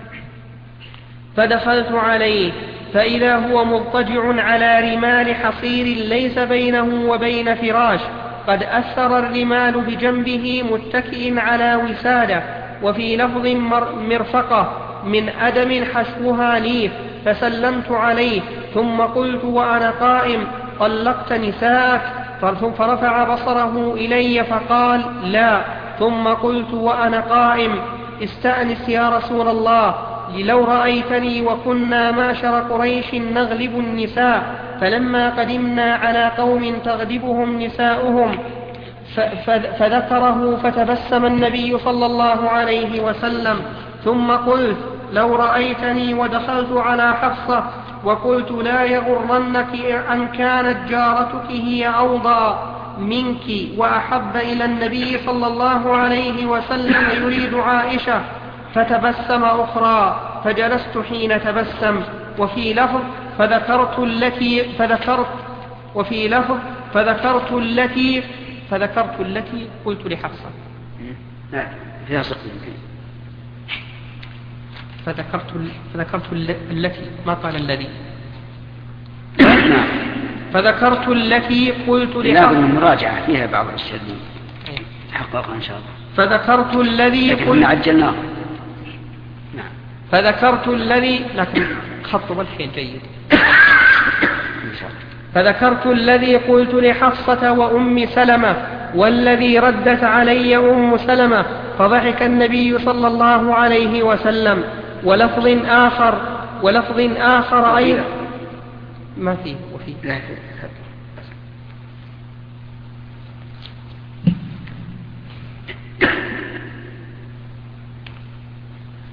فدخلت عليه فإذا هو مضطجع على رمال حصير ليس بينه وبين فراش، قد أثر الرمال بجنبه متكئ على وسادة، وفي لفظ مرفقة من أدم حشوها ليف، فسلمت عليه ثم قلت وأنا قائم: طلقت نساءك؟ فرفع بصره إلي فقال: لا. ثم قلت وأنا قائم: استأنس يا رسول الله، لو رأيتني وكنا معشر قريش نغلب النساء، فلما قدمنا على قوم تغلبهم نساؤهم فذكره، فتبسم النبي صلى الله عليه وسلم. ثم قلت: لو رأيتني ودخلت على حفصة وقلت: لا يغرنك أن كانت جارتك هي أوضى منك وأحب إلى النبي صلى الله عليه وسلم يريد عائشة، فتبسم أخرى، فجلست حين تبسم. وفي لفظ: فذكرت التي فذكرت وفي لفظ فذكرت التي فذكرت التي قلت لحفصة. لا فيها صدق. فذكرت فذكرت التي ما قال الذي. فذكرت التي قلت لحفصة. لا بد من مراجعة فيها بعض الأشياء حققها إن شاء الله. فذكرت الذي قلت عجلناه. نعم. فذكرت الذي لكن خط والحين جيد. فذكرت الذي قلت لحفصة وأم سلمة والذي ردت علي أم سلمة، فضحك النبي صلى الله عليه وسلم. ولفظ آخر ولفظ آخر أيضا ما فيه وفيه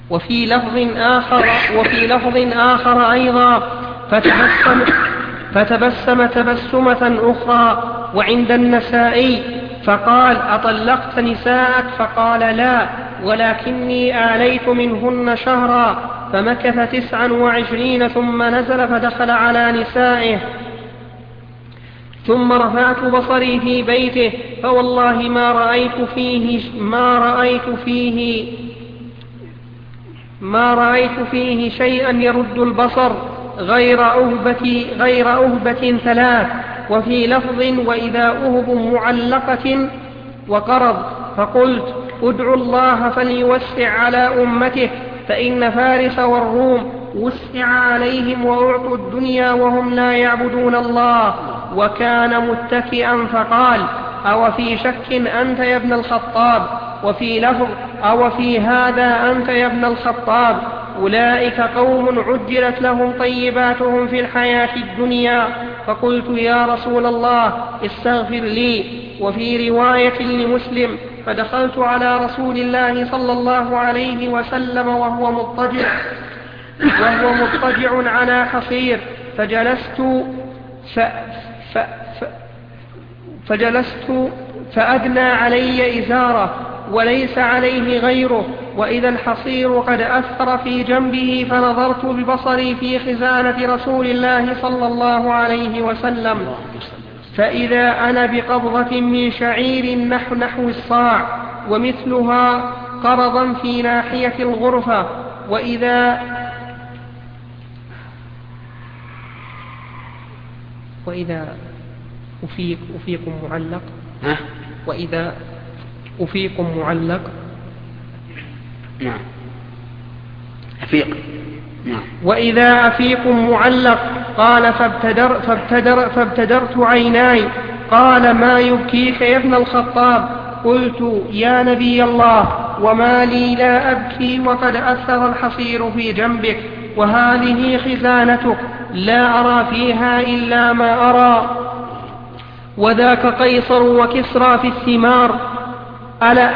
وفي لفظ آخر وفي لفظ آخر أيضا فتبسم, فتبسم تبسمة أخرى وعند النسائي فقال أطلقت نساءك؟ فقال لا، ولكني آليت منهن شهرا. فمكث تسعا وعشرين ثم نزل فدخل على نسائه. ثم رفعت بصري في بيته فوالله ما رأيت فيه ما رأيت فيه ما رأيت فيه شيئا يرد البصر غير أهبة غير أهبة ثلاث. وفي لفظ وإذا أهب معلقة وقرض. فقلت ادعوا الله فليوسع على أمته فإن فارس والروم وسع عليهم وأعطوا الدنيا وهم لا يعبدون الله. وكان متكئا فقال أو في شك أنت يا ابن الخطاب؟ وفي لفظ أو في هذا أنت يا ابن الخطاب؟ أولئك قوم عجلت لهم طيباتهم في الحياة الدنيا. فقلت يا رسول الله استغفر لي. وفي رواية لمسلم فدخلت على رسول الله صلى الله عليه وسلم وهو مضطجع وهو مضطجع على حصير فجلست ف ف ف فجلست فأدنى علي إزاره وليس عليه غيره، وإذا الحصير قد أثر في جنبه، فنظرت ببصري في خزانة رسول الله صلى الله عليه وسلم فإذا أنا بقبضة من شعير نحو, نحو الصاع ومثلها قرضا في ناحية الغرفة. وإذا وإذا أفيق أفيكم معلق ها؟ وإذا أفيكم معلق نعم أفيق نعم. وإذا أفيكم معلق قال فابتدر فابتدر فابتدرت عيناي. قال ما يبكيك يا ابن الخطاب؟ قلت يا نبي الله وما لي لا أبكي وقد أثر الحصير في جنبك وهذه خزانتك لا أرى فيها إلا ما أرى. وذاك قيصر وكسرى في الثمار ألا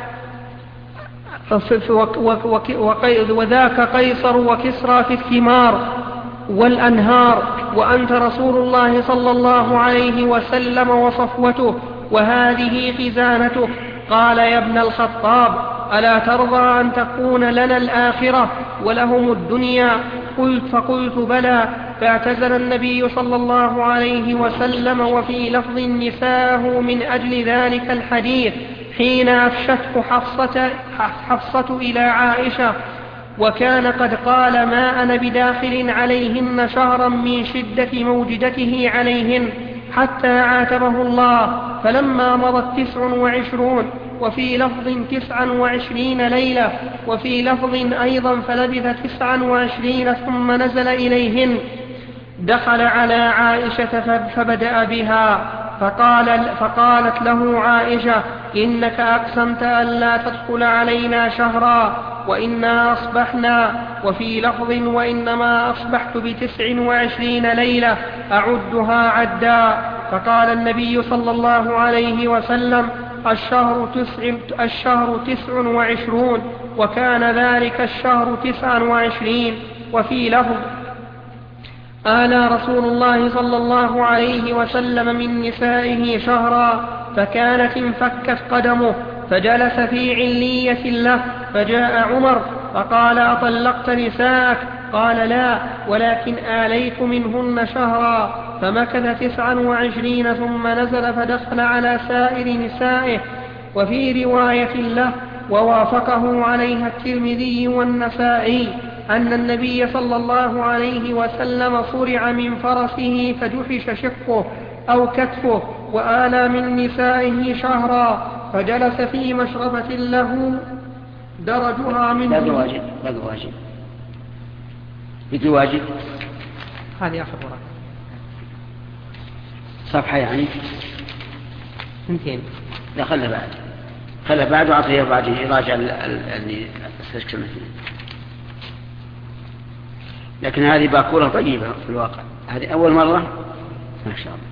وذاك قيصر وكسرى في الثمار والأنهار وأنت رسول الله صلى الله عليه وسلم وصفوته وهذه خزانته. قال يا ابن الخطاب ألا ترضى أن تكون لنا الآخرة ولهم الدنيا؟ قلت فقلت بلى. فاعتزل النبي صلى الله عليه وسلم وفي لفظ نساءه من أجل ذلك الحديث حين أفشته حفصة, حفصة إلى عائشة، وكان قد قال ما أنا بداخل عليهن شهرا من شدة موجدته عليهن حتى عاتبه الله. فلما مضت تسع وعشرون وفي لفظ تسعا وعشرين ليلة وفي لفظ أيضا فلبث تسعا وعشرين ثم نزل إليهن دخل على عائشة فبدأ بها فقال فقالت له عائشة إنك أقسمت أن لا تدخل علينا شهرا وإنا أصبحنا. وفي لفظ وإنما أصبحت بتسع وعشرين ليلة أعدها عدا. فقال النبي صلى الله عليه وسلم الشهر تسع, الشهر تسع وعشرون وكان ذلك الشهر تسعا وعشرين. وفي لفظ آلى رسول الله صلى الله عليه وسلم من نسائه شهرا فكانت انفكت قدمه فجلس في علية له فجاء عمر فقال أطلقت نساءك؟ قال لا ولكن آليت منهن شهرا. فمكث تسعا وعشرين ثم نزل فدخل على سائر نسائه. وفي رواية له ووافقه عليها الترمذي والنسائي أن النبي صلى الله عليه وسلم صرع من فرسه فجحش شقه أو كتفه وآلى من نسائه شهرا فجلس في مشربة له درجها من لا بواجد لا بواجد بواجد هذه آخر ورقة صفحة يعني اثنتين. لا خلها بعد خلها بعد وعطيه بعد يراجع اللي استشكل مثله. لكن هذه باكورة طيبة في الواقع، هذه أول مرة ما شاء الله.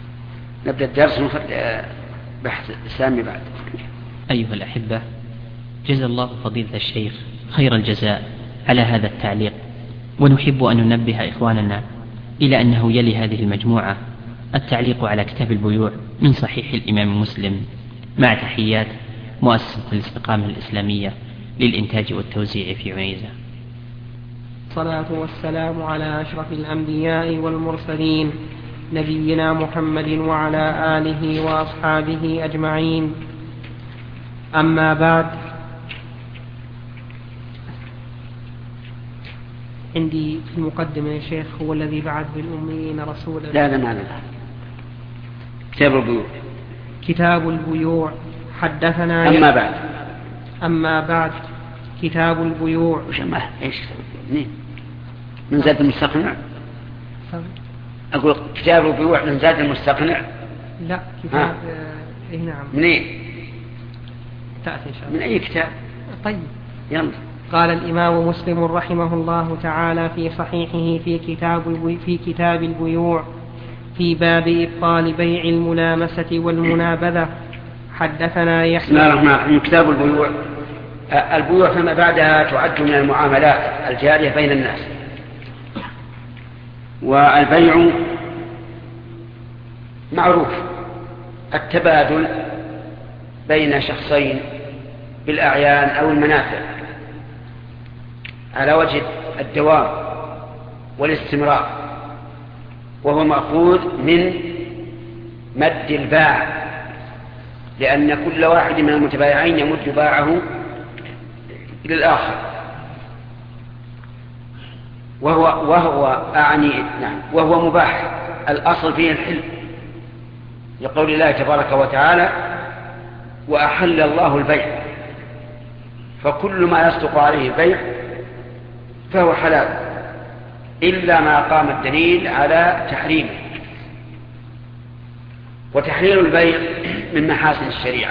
نبدأ الدرس ونخذ بحث سامي بعد. أيها الأحبة، جزا الله فضيلة الشيخ خير الجزاء على هذا التعليق، ونحب أن ننبه إخواننا إلى أنه يلي هذه المجموعة التعليق على كتاب البيوع من صحيح الإمام مسلم، مع تحيات مؤسسة الاستقامة الإسلامية للإنتاج والتوزيع في عنيزة. الصلاة والسلام على أشرف الأنبياء والمرسلين نبينا محمد وعلى آله وأصحابه أجمعين. أما بعد، عندي في المقدمة يا شيخ: هو الذي بعث بالأميين رسولا. لا لا ما لا كتاب البيوع. كتاب البيوع. حدثنا أما بعد أما بعد كتاب البيوع. وش ما إيش من زاد المستقنع؟ أقول كتاب البيوع من زاد المستقنع. لا كتاب آه. إيه نعم. من أي؟ تأتي إن شاء الله. من أي كتاب؟ طيب يلا. قال الإمام مسلم رحمه الله تعالى في صحيحه في كتاب في كتاب البيوع في باب إبطال بيع الملامسة والمنابذة: حدثنا يحيى. بسم الله الرحمن الرحيم. كتاب البيوع. البيوع فيما بعدها تعد من المعاملات الجارية بين الناس، والبيع معروف التبادل بين شخصين بالأعيان أو المنافع على وجه الدوام والاستمرار، وهو مأخوذ من مد الباع، لأن كل واحد من المتبايعين يمد باعه إلى الآخر، وهو وهو أعني نعم وهو مباح. الأصل فيه الحل، لقول الله تبارك وتعالى: وأحل الله البيع، فكل ما يصدق عليه البيع فهو حلال إلا ما قام الدليل على تحريمه. وتحليل البيع من محاسن الشريعة،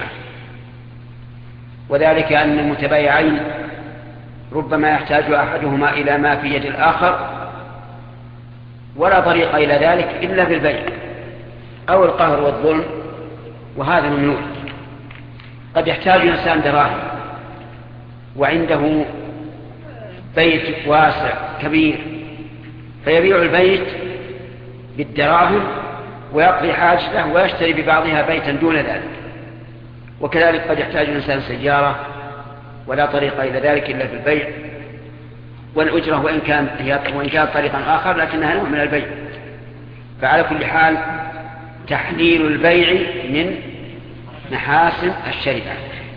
وذلك أن المتبايعين ربما يحتاج أحدهما إلى ما في يد الآخر، ولا طريق إلى ذلك إلا بالبيع أو القهر والظلم، وهذا ممنوع. قد يحتاج إنسان دراهم وعنده بيت واسع كبير، فيبيع البيت بالدراهم ويقضي حاجته ويشتري ببعضها بيتا دون ذلك. وكذلك قد يحتاج الإنسان سيارة ولا طريق إلى ذلك إلا بالبيع، والأجرة وإن كان وإن كانت طريقا آخر لكنها نوع من البيع. فعلى كل حال تحليل البيع من محاسن الشريعة.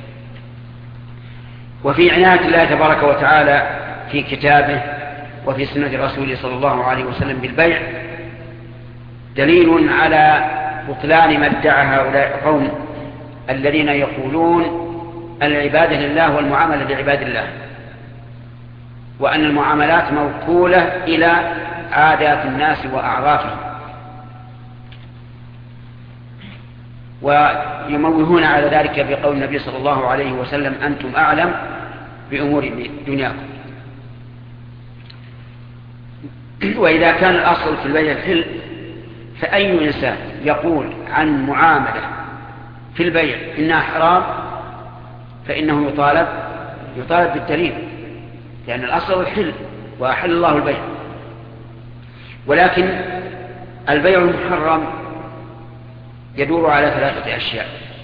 وفي عناية الله تبارك وتعالى في كتابه وفي سنة رسوله صلى الله عليه وسلم بالبيع دليل على بطلان ما ادعى هؤلاء القوم الذين يقولون العبادة لله والمعاملة لعباد الله، وأن المعاملات موكولة إلى عادات الناس وأعرافهم، ويموهون على ذلك بقول النبي صلى الله عليه وسلم: أنتم أعلم بأمور دنياكم. وإذا كان الأصل في البيع الحل، فأي إنسان يقول عن معاملة في البيع إنها حرام فإنه يطالب يطالب بالدليل، لأن الأصل الحل وأحل الله البيع. ولكن البيع المحرم يدور على ثلاثة أشياء: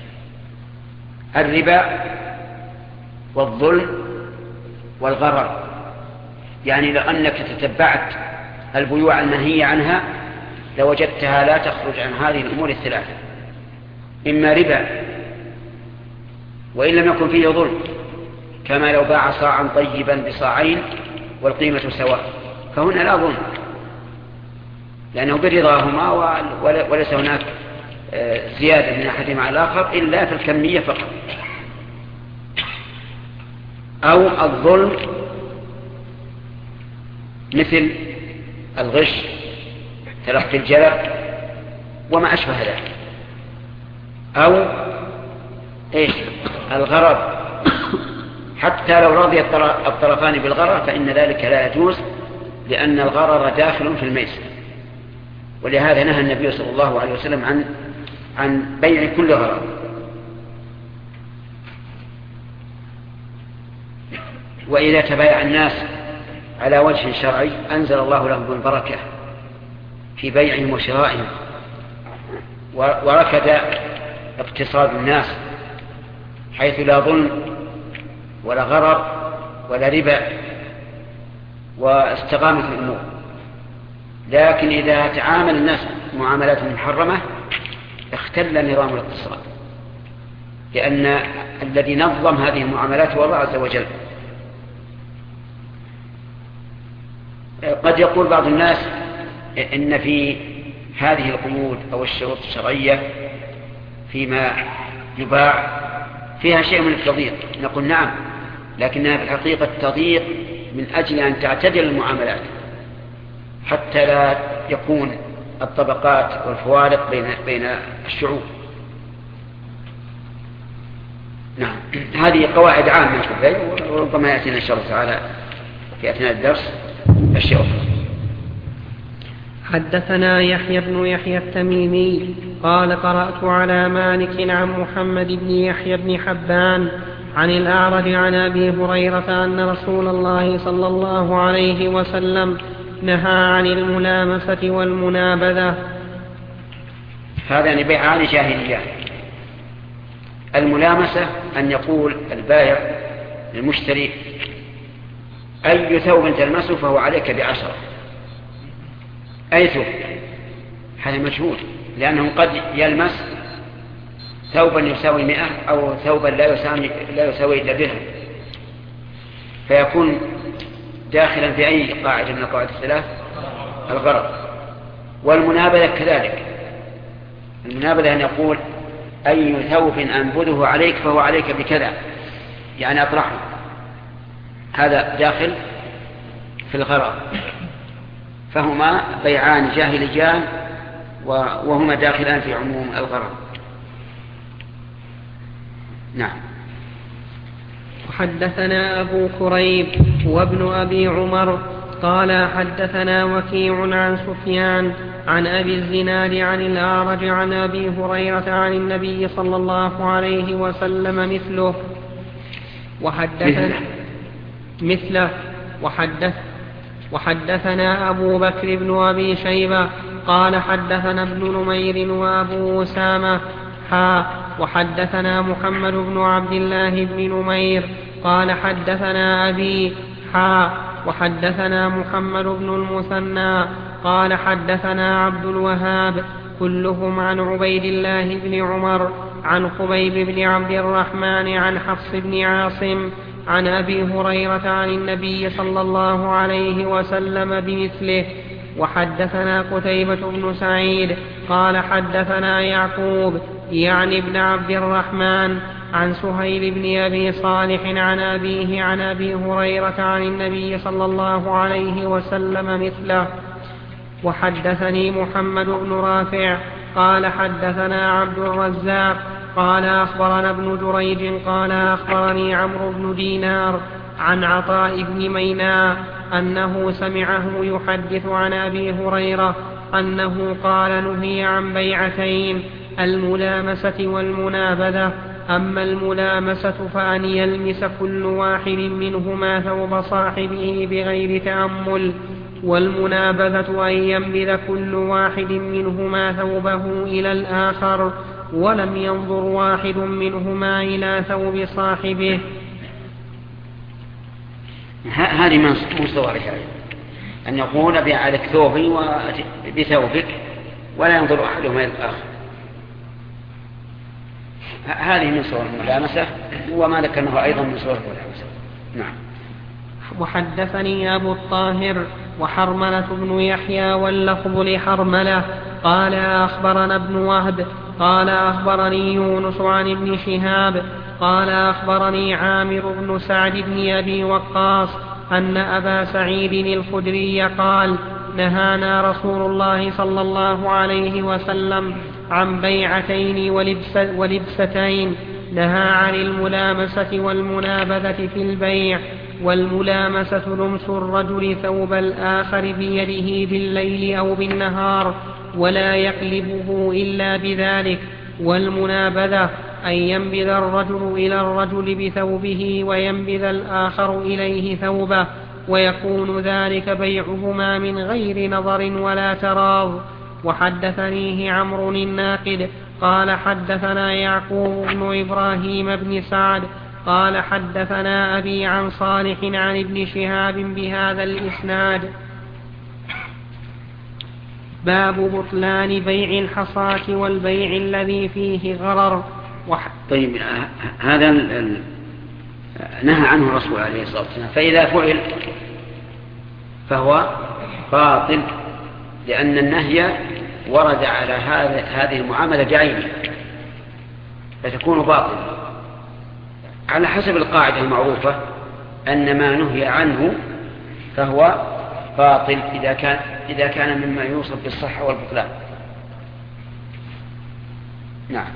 الربا والظلم والغرر. يعني لو أنك تتبعت البيوع المنهية عنها لوجدتها لا تخرج عن هذه الأمور الثلاثة: إما ربا، وإن لم يكن فيه ظلم، كما لو باع صاعا طيبا بصاعين والقيمة سواء، فهنا لا ظلم لأنه برضاهما وليس هناك زيادة من أحدهما على الآخر إلا في الكمية فقط. أو الظلم مثل الغش، تلقي الجلب وما أشبه ذلك. أو إيش الغرر، حتى لو رضي الطرفان بالغرر فإن ذلك لا يجوز، لأن الغرر داخل في الميسر. ولهذا نهى النبي صلى الله عليه وسلم عن عن بيع كل غرر. وإذا تبايع الناس على وجه شرعي أنزل الله لهم البركة في بيعهم وشرائهم، وركد اقتصاد الناس حيث لا ظلم ولا غرر ولا ربا، واستقامت الأمور. لكن إذا تعامل الناس معاملات محرمة اختل نظام الاقتصاد، لأن الذي نظم هذه المعاملات هو الله عز وجل. قد يقول بعض الناس إن في هذه القيود أو الشروط الشرعية فيما يباع فيها شيء من التضييق. نقول نعم، لكنها في الحقيقة تضييق من أجل أن تعتدل المعاملات حتى لا يكون الطبقات والفوارق بين بين الشعوب. نعم، هذه قواعد عامة في البيع، وربما يأتينا إن شاء الله تعالى في أثناء الدرس أشياء أخرى. حدثنا يحيى بن يحيى التميمي قال قرأت على مالك عن محمد بن يحيى بن حبان عن الأعرج عن أبي هريرة أن رسول الله صلى الله عليه وسلم نهى عن الملامسة والمنابذة. هذا يعني بيعان جاهلية. الملامسة أن يقول البائع للمشتري أي ثوب تلمسه فهو عليك بعشرة، أي ثوب، هذا مجهول، لأنه قد يلمس ثوبا يساوي مئة أو ثوبا لا يساوي, لا يساوي إلا درهم، فيكون داخلا في أي قاعدة من القواعد الثلاث الغرض. والمنابذة كذلك، المنابذة أن يقول أي ثوب أنبذه عليك فهو عليك بكذا، يعني أطرحه، هذا داخل في الغرض. فهما بيعان جاهليان وهما داخلان في عموم الغرض. نعم. حدثنا أبو كريب وابن أبي عمر قال حدثنا وكيع عن سفيان عن أبي الزناد عن الأعرج عن أبي هريرة عن النبي صلى الله عليه وسلم مثله وحدثنا مثله وحدث وحدثنا أبو بكر بن أبي شيبة قال حدثنا ابن نمير وأبو أسامة حا وحدثنا محمد بن عبد الله بن نمير قال حدثنا أبي حا وحدثنا محمد بن المثنى قال حدثنا عبد الوهاب كلهم عن عبيد الله بن عمر عن خبيب بن عبد الرحمن عن حفص بن عاصم عن أبي هريرة عن النبي صلى الله عليه وسلم بمثله. وحدثنا قتيبة بن سعيد قال حدثنا يعقوب يعني ابن عبد الرحمن عن سهيل بن أبي صالح عن أبيه عن أبي هريرة عن النبي صلى الله عليه وسلم مثله. وحدثني محمد بن رافع قال حدثنا عبد الرزاق قال أخبرنا ابن جريج قال أخبرني عمرو بن دينار عن عطاء بن ميناء أنه سمعه يحدث عن أبي هريرة أنه قال نهي عن بيعتين الملامسة والمنابذة. أما الملامسة فأن يلمس كل واحد منهما ثوب صاحبه بغير تأمل، والمنابذة أن ينبذ كل واحد منهما ثوبه إلى الآخر ولم ينظر واحد منهما إلى ثوب صاحبه. هذه من صورها أن يقول أبيع عليك ثوبي بثوبك ولا ينظر أحدهما إلى الآخر، هذه من صور الملامسة، وما ذكرناه أيضا من صور الملامسة. نعم. وحدثني أبو الطاهر وحرملة بن يحيى واللفظ لحرملة قال أخبرنا ابن وهب قال أخبرني يونس عن ابن شهاب قال أخبرني عامر بن سعد بن أبي وقاص أن أبا سعيد الخدري قال نهانا رسول الله صلى الله عليه وسلم عن بيعتين ولبس ولبستين، نهى عن الملامسة والمنابذة في البيع، والملامسة لمس الرجل ثوب الآخر بيده بالليل أو بالنهار ولا يقلبه إلا بذلك، والمنابذة أن ينبذ الرجل إلى الرجل بثوبه وينبذ الآخر إليه ثوبه، ويكون ذلك بيعهما من غير نظر ولا تراض. وحدثنيه عمرو الناقد قال حدثنا يعقوب بن إبراهيم بن سعد قال حدثنا أبي عن صالح عن ابن شهاب بهذا الإسناد. باب بطلان بيع الحصاة والبيع الذي فيه غرر. وح... طيب هذا ال... نهى عنه الرسول عليه الصلاة والسلام، فإذا فعل فهو باطل، لأن النهي ورد على هذه المعاملة بعينه فتكون باطل على حسب القاعدة المعروفة أن ما نهي عنه فهو باطل إذا كان, إذا كان مما يوصف بالصحة والبطلان. نعم.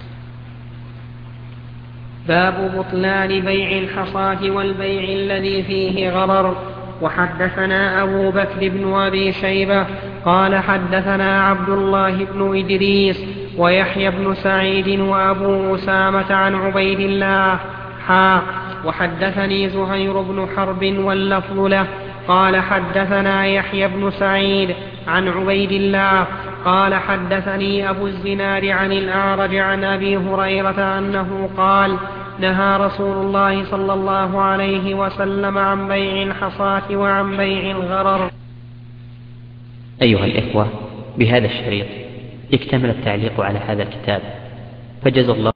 باب بطلان بيع الحصاة والبيع الذي فيه غرر. وحدثنا أبو بكر بن أبي شيبة قال حدثنا عبد الله بن إدريس ويحيى بن سعيد وأبو أسامة عن عبيد الله حا. وحدثني زهير بن حرب واللفظ له قال حدثنا يحيى بن سعيد عن عبيد الله قال حدثني أبو الزناد عن الأعرج عن أبي هريرة أنه قال نهى رسول الله صلى الله عليه وسلم عن بيع الحصاة وعن بيع الغرر. أيها الإخوة، بهذا الشريط اكتمل التعليق على هذا الكتاب، فجزا الله